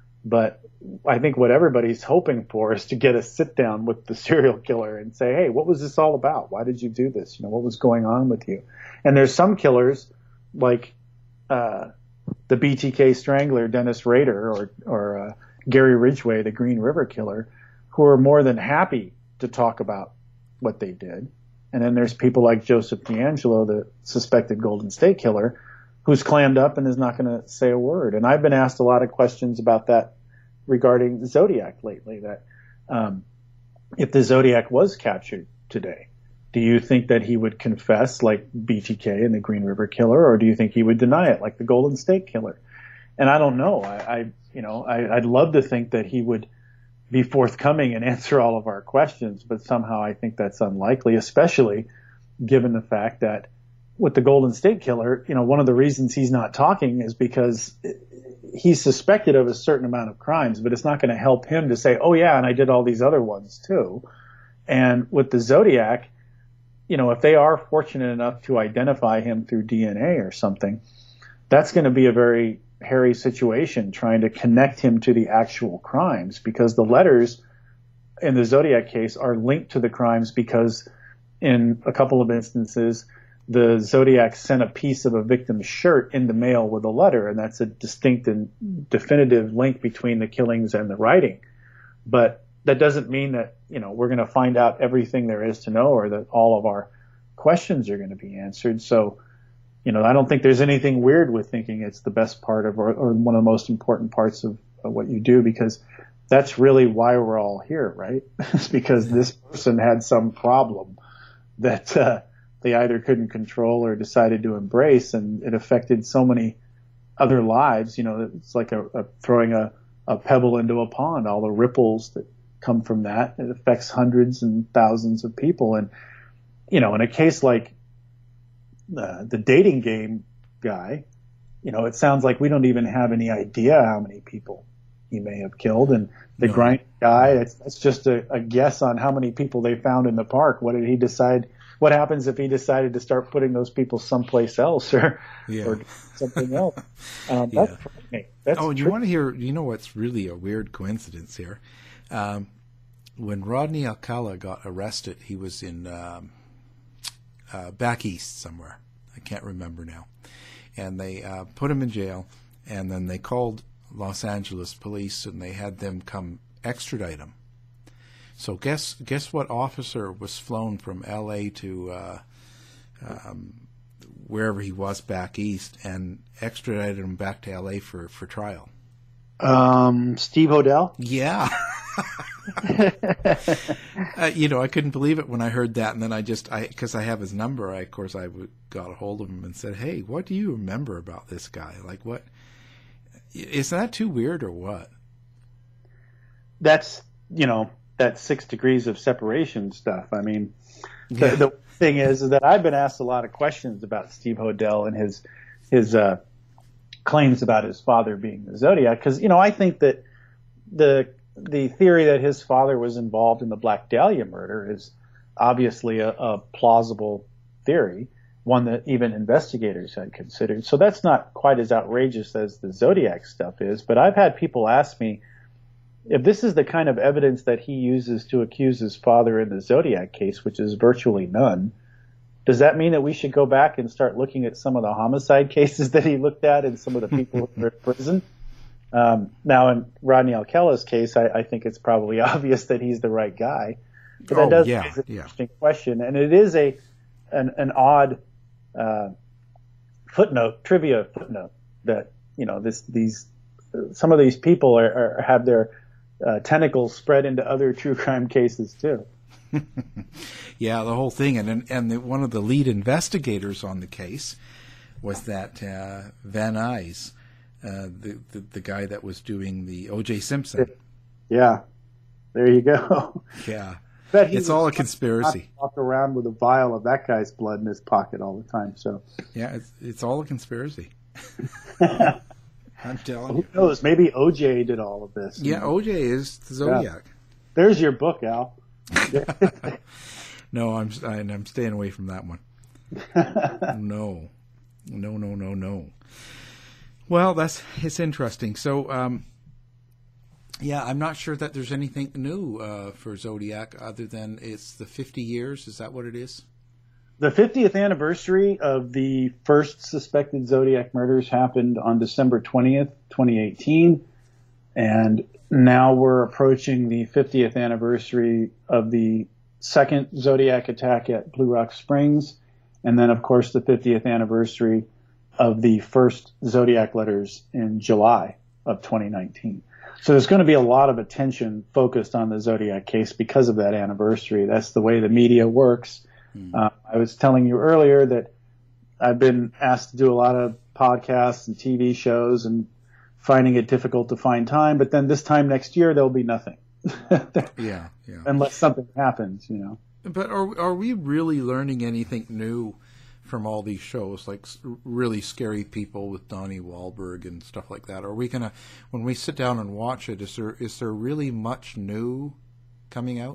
But I think what everybody's hoping for is to get a sit down with the serial killer and say, hey, what was this all about? Why did you do this? You know, what was going on with you? And there's some killers like uh, the B T K Strangler, Dennis Rader, or, or uh, Gary Ridgway, the Green River Killer, who are more than happy to talk about what they did. And then there's people like Joseph D'Angelo, the suspected Golden State Killer, who's clammed up and is not going to say a word. And I've been asked a lot of questions about that regarding Zodiac lately, that um, if the Zodiac was captured today, do you think that he would confess like B T K and the Green River Killer, or do you think he would deny it like the Golden State Killer? And I don't know. I, I you know, I, I'd love to think that he would be forthcoming and answer all of our questions, but somehow I think that's unlikely, especially given the fact that with the Golden State Killer, you know, one of the reasons he's not talking is because he's suspected of a certain amount of crimes, but it's not going to help him to say, oh yeah, and I did all these other ones too. And with the Zodiac, you know, if they are fortunate enough to identify him through D N A or something, that's going to be a very hairy situation trying to connect him to the actual crimes, because the letters in the Zodiac case are linked to the crimes because in a couple of instances, the Zodiac sent a piece of a victim's shirt in the mail with a letter, and that's a distinct and definitive link between the killings and the writing. But that doesn't mean that, you know, we're going to find out everything there is to know, or that all of our questions are going to be answered. So, you know, I don't think there's anything weird with thinking it's the best part of, or, or one of the most important parts of, of what you do, because that's really why we're all here, right? It's because this person had some problem that, uh, they either couldn't control or decided to embrace, and it affected so many other lives. You know, it's like a, a throwing a, a pebble into a pond, all the ripples that come from that. It affects hundreds and thousands of people. And, you know, in a case like uh, the dating game guy, you know, it sounds like we don't even have any idea how many people he may have killed. And the no. grind guy, it's, it's just a, a guess on how many people they found in the park. What did he decide? What happens if he decided to start putting those people someplace else, or, yeah. or something else? Um, yeah. That's frightening. That's oh, and you tri- want to hear, you know what's really a weird coincidence here? Um, when Rodney Alcala got arrested, he was in um, uh, back east somewhere. I can't remember now. And they uh, put him in jail, and then they called Los Angeles police, and they had them come extradite him. So guess guess what officer was flown from L A to uh, um, wherever he was back east and extradited him back to L A for, for trial? Um, Steve Hodel? Yeah. uh, you know, I couldn't believe it when I heard that, and then I just, I because I have his number, I, of course, I got a hold of him and said, hey, what do you remember about this guy? Like, what, is that too weird or what? That's, you know, that six degrees of separation stuff. I mean, the, Yeah. the thing is, is that I've been asked a lot of questions about Steve Hodel and his, his, uh, claims about his father being the Zodiac. Because, you know, I think that the, the theory that his father was involved in the Black Dahlia murder is obviously a, a plausible theory, one that even investigators had considered. So that's not quite as outrageous as the Zodiac stuff is. But I've had people ask me, if this is the kind of evidence that he uses to accuse his father in the Zodiac case, which is virtually none, does that mean that we should go back and start looking at some of the homicide cases that he looked at and some of the people who are in prison? Um, now, in Rodney Alcala's case, I, I think it's probably obvious that he's the right guy. But that Oh, does yeah, raise an yeah. interesting question, and it is a an, an odd uh, footnote, trivia footnote, that you know this these uh, some of these people are, are have their uh, tentacles spread into other true crime cases too. Yeah, the whole thing, and and, and the, one of the lead investigators on the case was that uh, Van Nuys, uh, the, the the guy that was doing the O J Simpson. Yeah, there you go. Yeah, Bet he it's was all a conspiracy. Walk around with a vial of that guy's blood in his pocket all the time. So Yeah, it's it's all a conspiracy. I'm telling who you. knows? Maybe O J did all of this. Yeah, O J is the Zodiac. Yeah. There's your book, Al. No, I'm I'm staying away from that one. No, no, no, no, no. Well, that's it's interesting. So, um, yeah, I'm not sure that there's anything new uh, for Zodiac other than it's the fifty years. Is that what it is? The fiftieth anniversary of the first suspected Zodiac murders happened on December twentieth, twenty eighteen. And now we're approaching the fiftieth anniversary of the second Zodiac attack at Blue Rock Springs. And then, of course, the fiftieth anniversary of the first Zodiac letters in July of twenty nineteen. So there's going to be a lot of attention focused on the Zodiac case because of that anniversary. That's the way the media works. Mm. Uh, I was telling you earlier that I've been asked to do a lot of podcasts and T V shows and finding it difficult to find time. But then this time next year, there'll be nothing. Yeah, yeah. Unless something happens, you know. But are are we really learning anything new from all these shows, like really scary people with Donnie Wahlberg and stuff like that? Are we gonna, when we sit down and watch it, is there is there really much new coming out?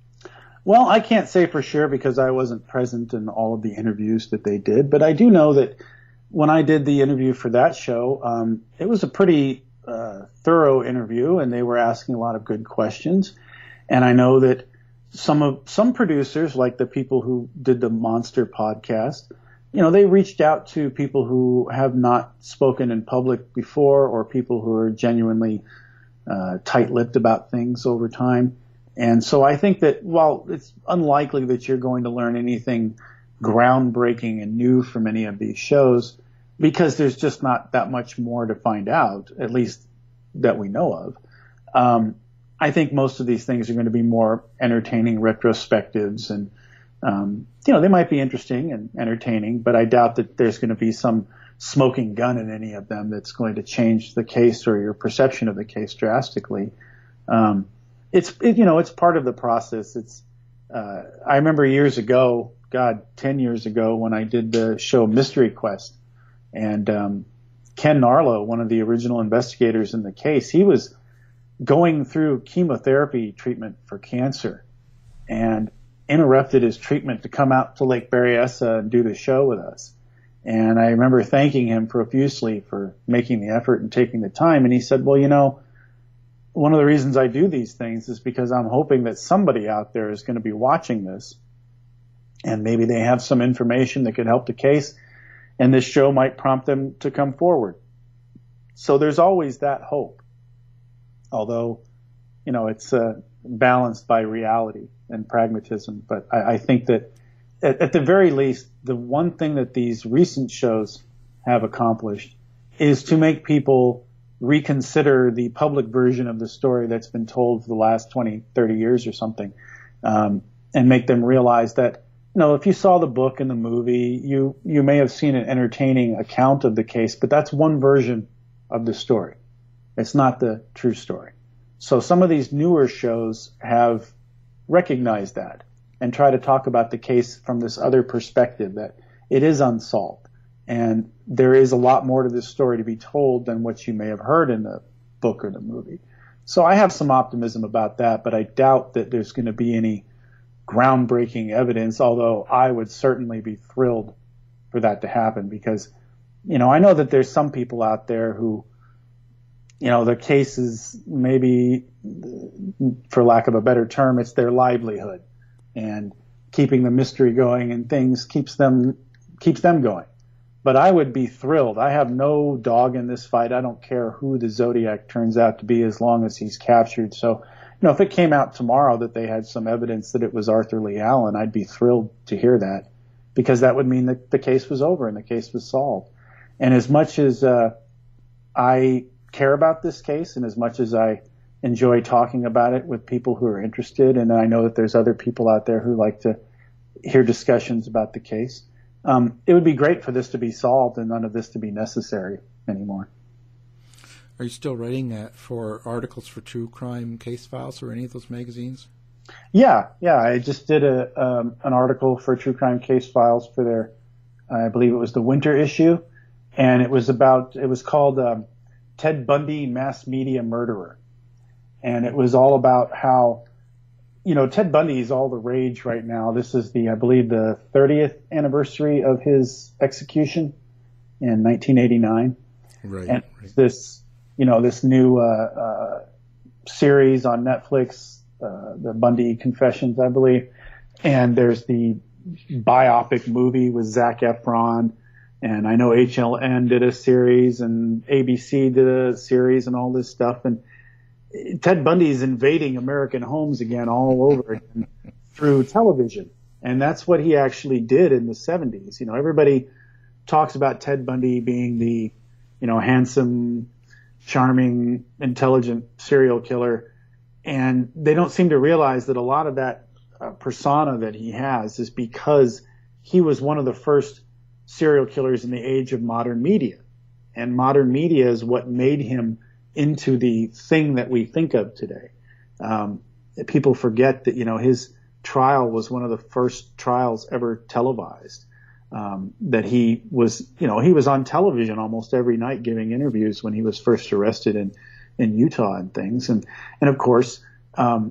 Well, I can't say for sure because I wasn't present in all of the interviews that they did, but I do know that when I did the interview for that show, um, it was a pretty uh, thorough interview, and they were asking a lot of good questions. And I know that some of some producers, like the people who did the Monster podcast, you know, they reached out to people who have not spoken in public before, or people who are genuinely uh, tight-lipped about things over time. And so I think that while it's unlikely that you're going to learn anything groundbreaking and new from any of these shows, because there's just not that much more to find out, at least that we know of. Um, I think most of these things are going to be more entertaining retrospectives, and um, you know, they might be interesting and entertaining, but I doubt that there's going to be some smoking gun in any of them that's going to change the case or your perception of the case drastically. Um, it's it, you know, it's part of the process. It's uh, I remember years ago, God, ten years ago, when I did the show Mystery Quest, and um, Ken Narlow, one of the original investigators in the case, he was going through chemotherapy treatment for cancer and interrupted his treatment to come out to Lake Berryessa and do the show with us. And I remember thanking him profusely for making the effort and taking the time. And he said, well, you know, one of the reasons I do these things is because I'm hoping that somebody out there is going to be watching this, and maybe they have some information that could help the case, and this show might prompt them to come forward. So there's always that hope. Although, you know, it's uh, balanced by reality and pragmatism. But I, I think that at, at the very least, the one thing that these recent shows have accomplished is to make people reconsider the public version of the story that's been told for the last twenty, thirty years or something, um, and make them realize that, you know, if you saw the book and the movie, you, you may have seen an entertaining account of the case, but that's one version of the story. It's not the true story. So some of these newer shows have recognized that and try to talk about the case from this other perspective, that it is unsolved. And there is a lot more to this story to be told than what you may have heard in the book or the movie. So I have some optimism about that, but I doubt that there's going to be any groundbreaking evidence, although I would certainly be thrilled for that to happen because, you know, I know that there's some people out there who, you know, the case is maybe, for lack of a better term, it's their livelihood. And keeping the mystery going and things keeps them keeps them going. But I would be thrilled. I have no dog in this fight. I don't care who the Zodiac turns out to be as long as he's captured. So, you know, if it came out tomorrow that they had some evidence that it was Arthur Lee Allen, I'd be thrilled to hear that because that would mean that the case was over and the case was solved. And as much as uh, I care about this case and as much as I enjoy talking about it with people who are interested, and I know that there's other people out there who like to hear discussions about the case, Um, it would be great for this to be solved and none of this to be necessary anymore. Are you still writing uh, for articles for True Crime Case Files or any of those magazines? Yeah, yeah. I just did a um, an article for True Crime Case Files for their, I believe it was the winter issue, and it was about, it was called um, Ted Bundy, Mass Media Murderer. And it was all about how, you know, Ted Bundy is all the rage right now. This is the, I believe, the thirtieth anniversary of his execution in nineteen eighty-nine. Right. And this, you know, this new uh, uh, series on Netflix, uh, the Bundy Confessions, I believe. And there's the biopic movie with Zac Efron. And I know H L N did a series and A B C did a series and all this stuff. And Ted Bundy is invading American homes again all over again through television. And that's what he actually did in the seventies. You know, everybody talks about Ted Bundy being the, you know, handsome, charming, intelligent serial killer. And they don't seem to realize that a lot of that uh, persona that he has is because he was one of the first serial killers in the age of modern media. And modern media is what made him into the thing that we think of today. Um, people forget that, you know, his trial was one of the first trials ever televised. Um, that he was, you know, he was on television almost every night giving interviews when he was first arrested in, in Utah and things. And, and of course, um,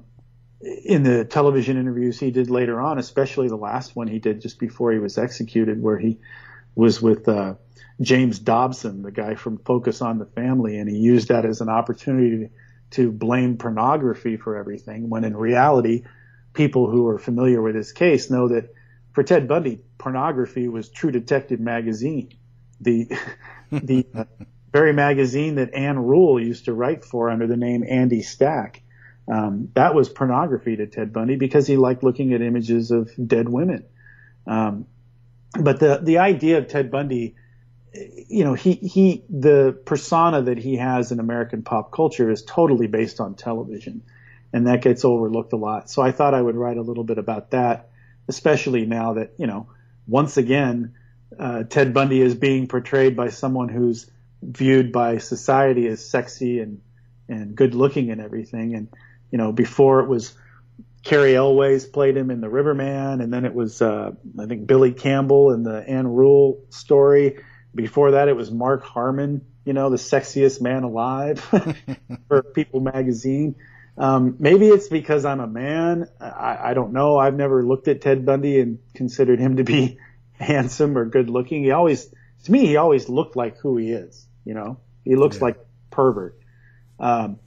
in the television interviews he did later on, especially the last one he did just before he was executed, where he was with, uh, James Dobson, the guy from Focus on the Family, and he used that as an opportunity to, to blame pornography for everything, when in reality, people who are familiar with his case know that for Ted Bundy, pornography was True Detective magazine, the the uh, very magazine that Ann Rule used to write for under the name Andy Stack. Um, that was pornography to Ted Bundy because he liked looking at images of dead women. Um, but the the idea of Ted Bundy, you know, he, he, the persona that he has in American pop culture is totally based on television, and that gets overlooked a lot. So I thought I would write a little bit about that, especially now that, you know, once again, uh, Ted Bundy is being portrayed by someone who's viewed by society as sexy and, and good looking and everything. And, you know, before it was Carrie Elways played him in The Riverman, and then it was, uh, I think Billy Campbell in the Ann Rule story. Before that, it was Mark Harmon, you know, the sexiest man alive for People magazine. Um, maybe it's because I'm a man. I, I don't know. I've never looked at Ted Bundy and considered him to be handsome or good looking. He always, to me, he always looked like who he is. You know, he looks yeah. like pervert. Um,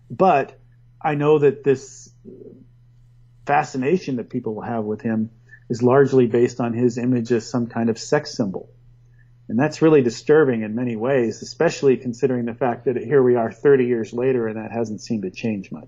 but I know that this fascination that people have with him is largely based on his image as some kind of sex symbol. And that's really disturbing in many ways, especially considering the fact that here we are thirty years later and that hasn't seemed to change much.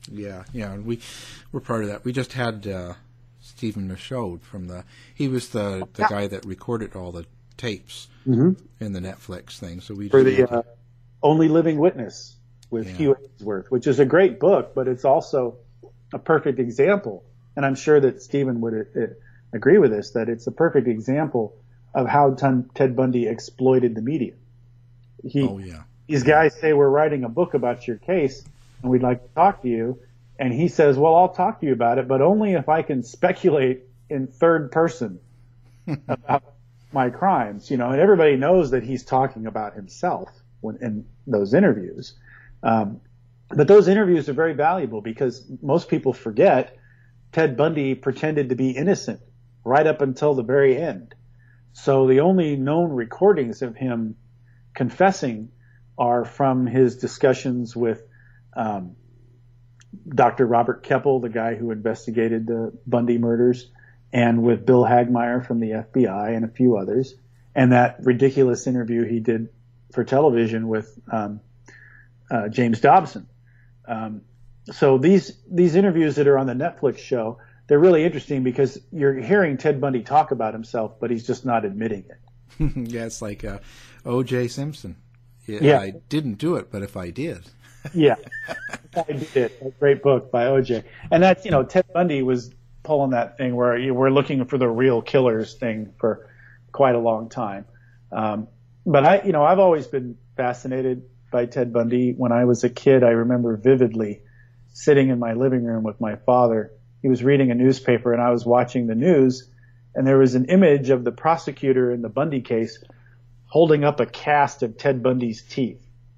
Yeah, yeah, and we we're part of that. We just had uh, Stephen Michaud from the. He was the the guy that recorded all the tapes mm-hmm. in the Netflix thing. So we for the uh, Only Living Witness with yeah. Hugh Ainsworth, which is a great book, but it's also a perfect example. And I'm sure that Stephen would uh, agree with this, that it's a perfect example of how Ton- Ted Bundy exploited the media. He, oh yeah. These guys say, we're writing a book about your case and we'd like to talk to you. And he says, well, I'll talk to you about it, but only if I can speculate in third person about my crimes, you know, and everybody knows that he's talking about himself when in those interviews. Um, but those interviews are very valuable because most people forget Ted Bundy pretended to be innocent right up until the very end. So the only known recordings of him confessing are from his discussions with um, Doctor Robert Keppel, the guy who investigated the Bundy murders, and with Bill Hagmaier from the F B I and a few others, and that ridiculous interview he did for television with um, uh, James Dobson. Um, so these these interviews that are on the Netflix show, they're really interesting because you're hearing Ted Bundy talk about himself, but he's just not admitting it. Yeah, it's like uh, O J Simpson. Yeah, yeah. I didn't do it, but if I did. Yeah, I did it. A great book by O J. And that's, you know, Ted Bundy was pulling that thing where you were looking for the real killers thing for quite a long time. Um, but I, you know, I've always been fascinated by Ted Bundy. When I was a kid, I remember vividly sitting in my living room with my father. He was reading a newspaper and I was watching the news, and there was an image of the prosecutor in the Bundy case holding up a cast of Ted Bundy's teeth.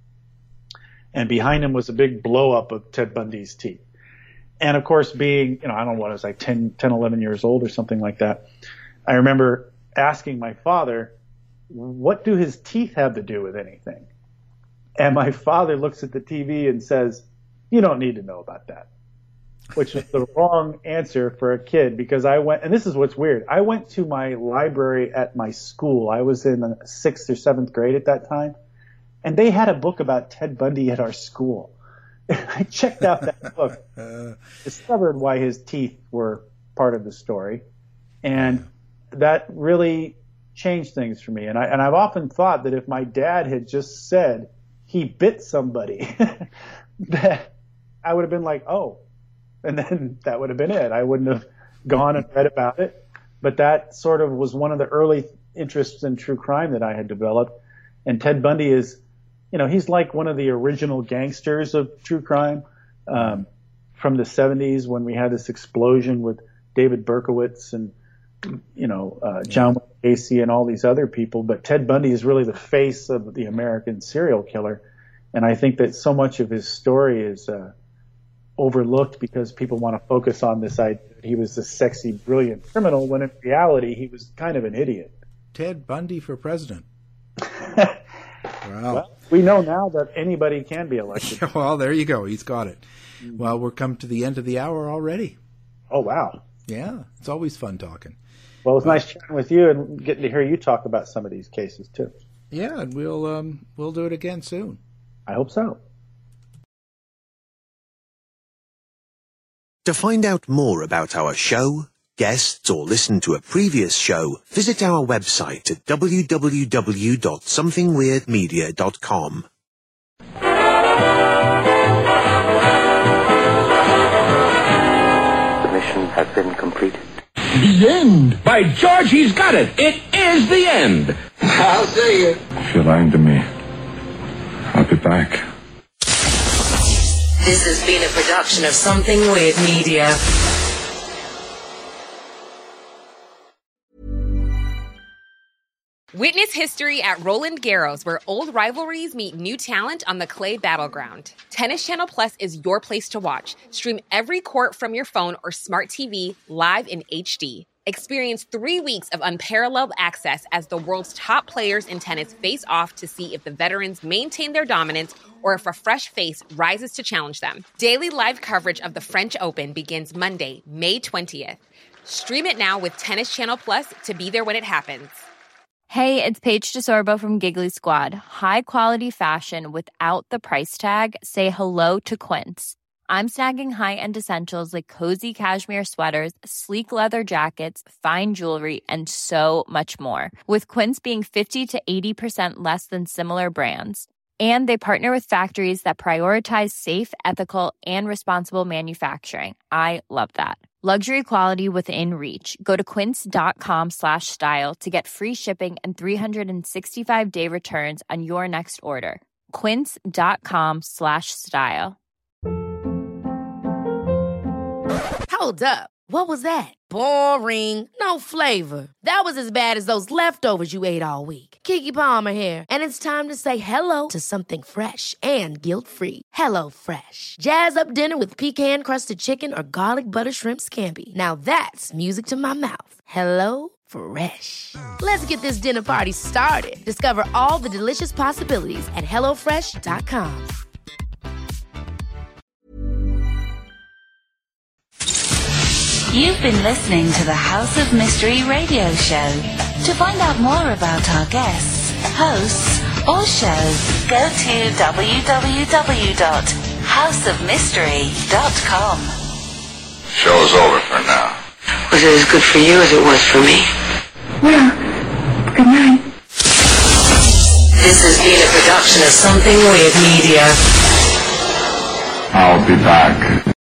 And behind him was a big blow up of Ted Bundy's teeth. And of course, being, you know, I don't know what, I was like ten, ten, eleven years old or something like that. I remember asking my father, what do his teeth have to do with anything? And my father looks at the T V and says, you don't need to know about that, which was the wrong answer for a kid, because I went, and this is what's weird. I went to my library at my school. I was in the sixth or seventh grade at that time. And they had a book about Ted Bundy at our school. I checked out that book, discovered why his teeth were part of the story, and that really changed things for me. And, I, and I've often thought that if my dad had just said he bit somebody, that I would have been like, oh, and then that would have been it. I wouldn't have gone and read about it. But that sort of was one of the early interests in true crime that I had developed. And Ted Bundy is, you know, he's like one of the original gangsters of true crime um, from the seventies, when we had this explosion with David Berkowitz and, you know, uh, John Casey and all these other people. But Ted Bundy is really the face of the American serial killer. And I think that so much of his story is uh, overlooked because people want to focus on this idea that he was this sexy, brilliant criminal, when in reality he was kind of an idiot. Ted Bundy for president. Wow. Well, we know now that anybody can be elected. Well, there you go. He's got it. Well, we're come to the end of the hour already. Oh, wow. Yeah, it's always fun talking. Well, it's nice chatting with you and getting to hear you talk about some of these cases, too. Yeah, and we'll um, we'll do it again soon. I hope so. To find out more about our show, guests, or listen to a previous show, visit our website at w w w dot something weird media dot com. The mission has been completed. The end! By George, he's got it! It is the end! I'll see you. If you're lying to me, I'll be back. This has been a production of Something Weird Media. Witness history at Roland Garros, where old rivalries meet new talent on the clay battleground. Tennis Channel Plus is your place to watch. Stream every court from your phone or smart T V live in H D. Experience three weeks of unparalleled access as the world's top players in tennis face off to see if the veterans maintain their dominance or if a fresh face rises to challenge them. Daily live coverage of the French Open begins Monday, May twentieth. Stream it now with Tennis Channel Plus to be there when it happens. Hey, it's Paige DeSorbo from Giggly Squad. High quality fashion without the price tag. Say hello to Quince. I'm snagging high-end essentials like cozy cashmere sweaters, sleek leather jackets, fine jewelry, and so much more. With Quince being fifty to eighty percent less than similar brands. And they partner with factories that prioritize safe, ethical, and responsible manufacturing. I love that. Luxury quality within reach. Go to quince.com slash style to get free shipping and three sixty-five day returns on your next order. Quince.com slash style. Hold up. What was that? Boring. No flavor. That was as bad as those leftovers you ate all week. Keke Palmer here. And it's time to say hello to something fresh and guilt-free. Hello Fresh. Jazz up dinner with pecan-crusted chicken or garlic butter shrimp scampi. Now that's music to my mouth. Hello Fresh. Let's get this dinner party started. Discover all the delicious possibilities at hello fresh dot com. You've been listening to the House of Mystery radio show. To find out more about our guests, hosts, or shows, go to w w w dot house of mystery dot com. Show's over for now. Was it as good for you as it was for me? Well, good night. This has been a production of Something Weird Media. I'll be back.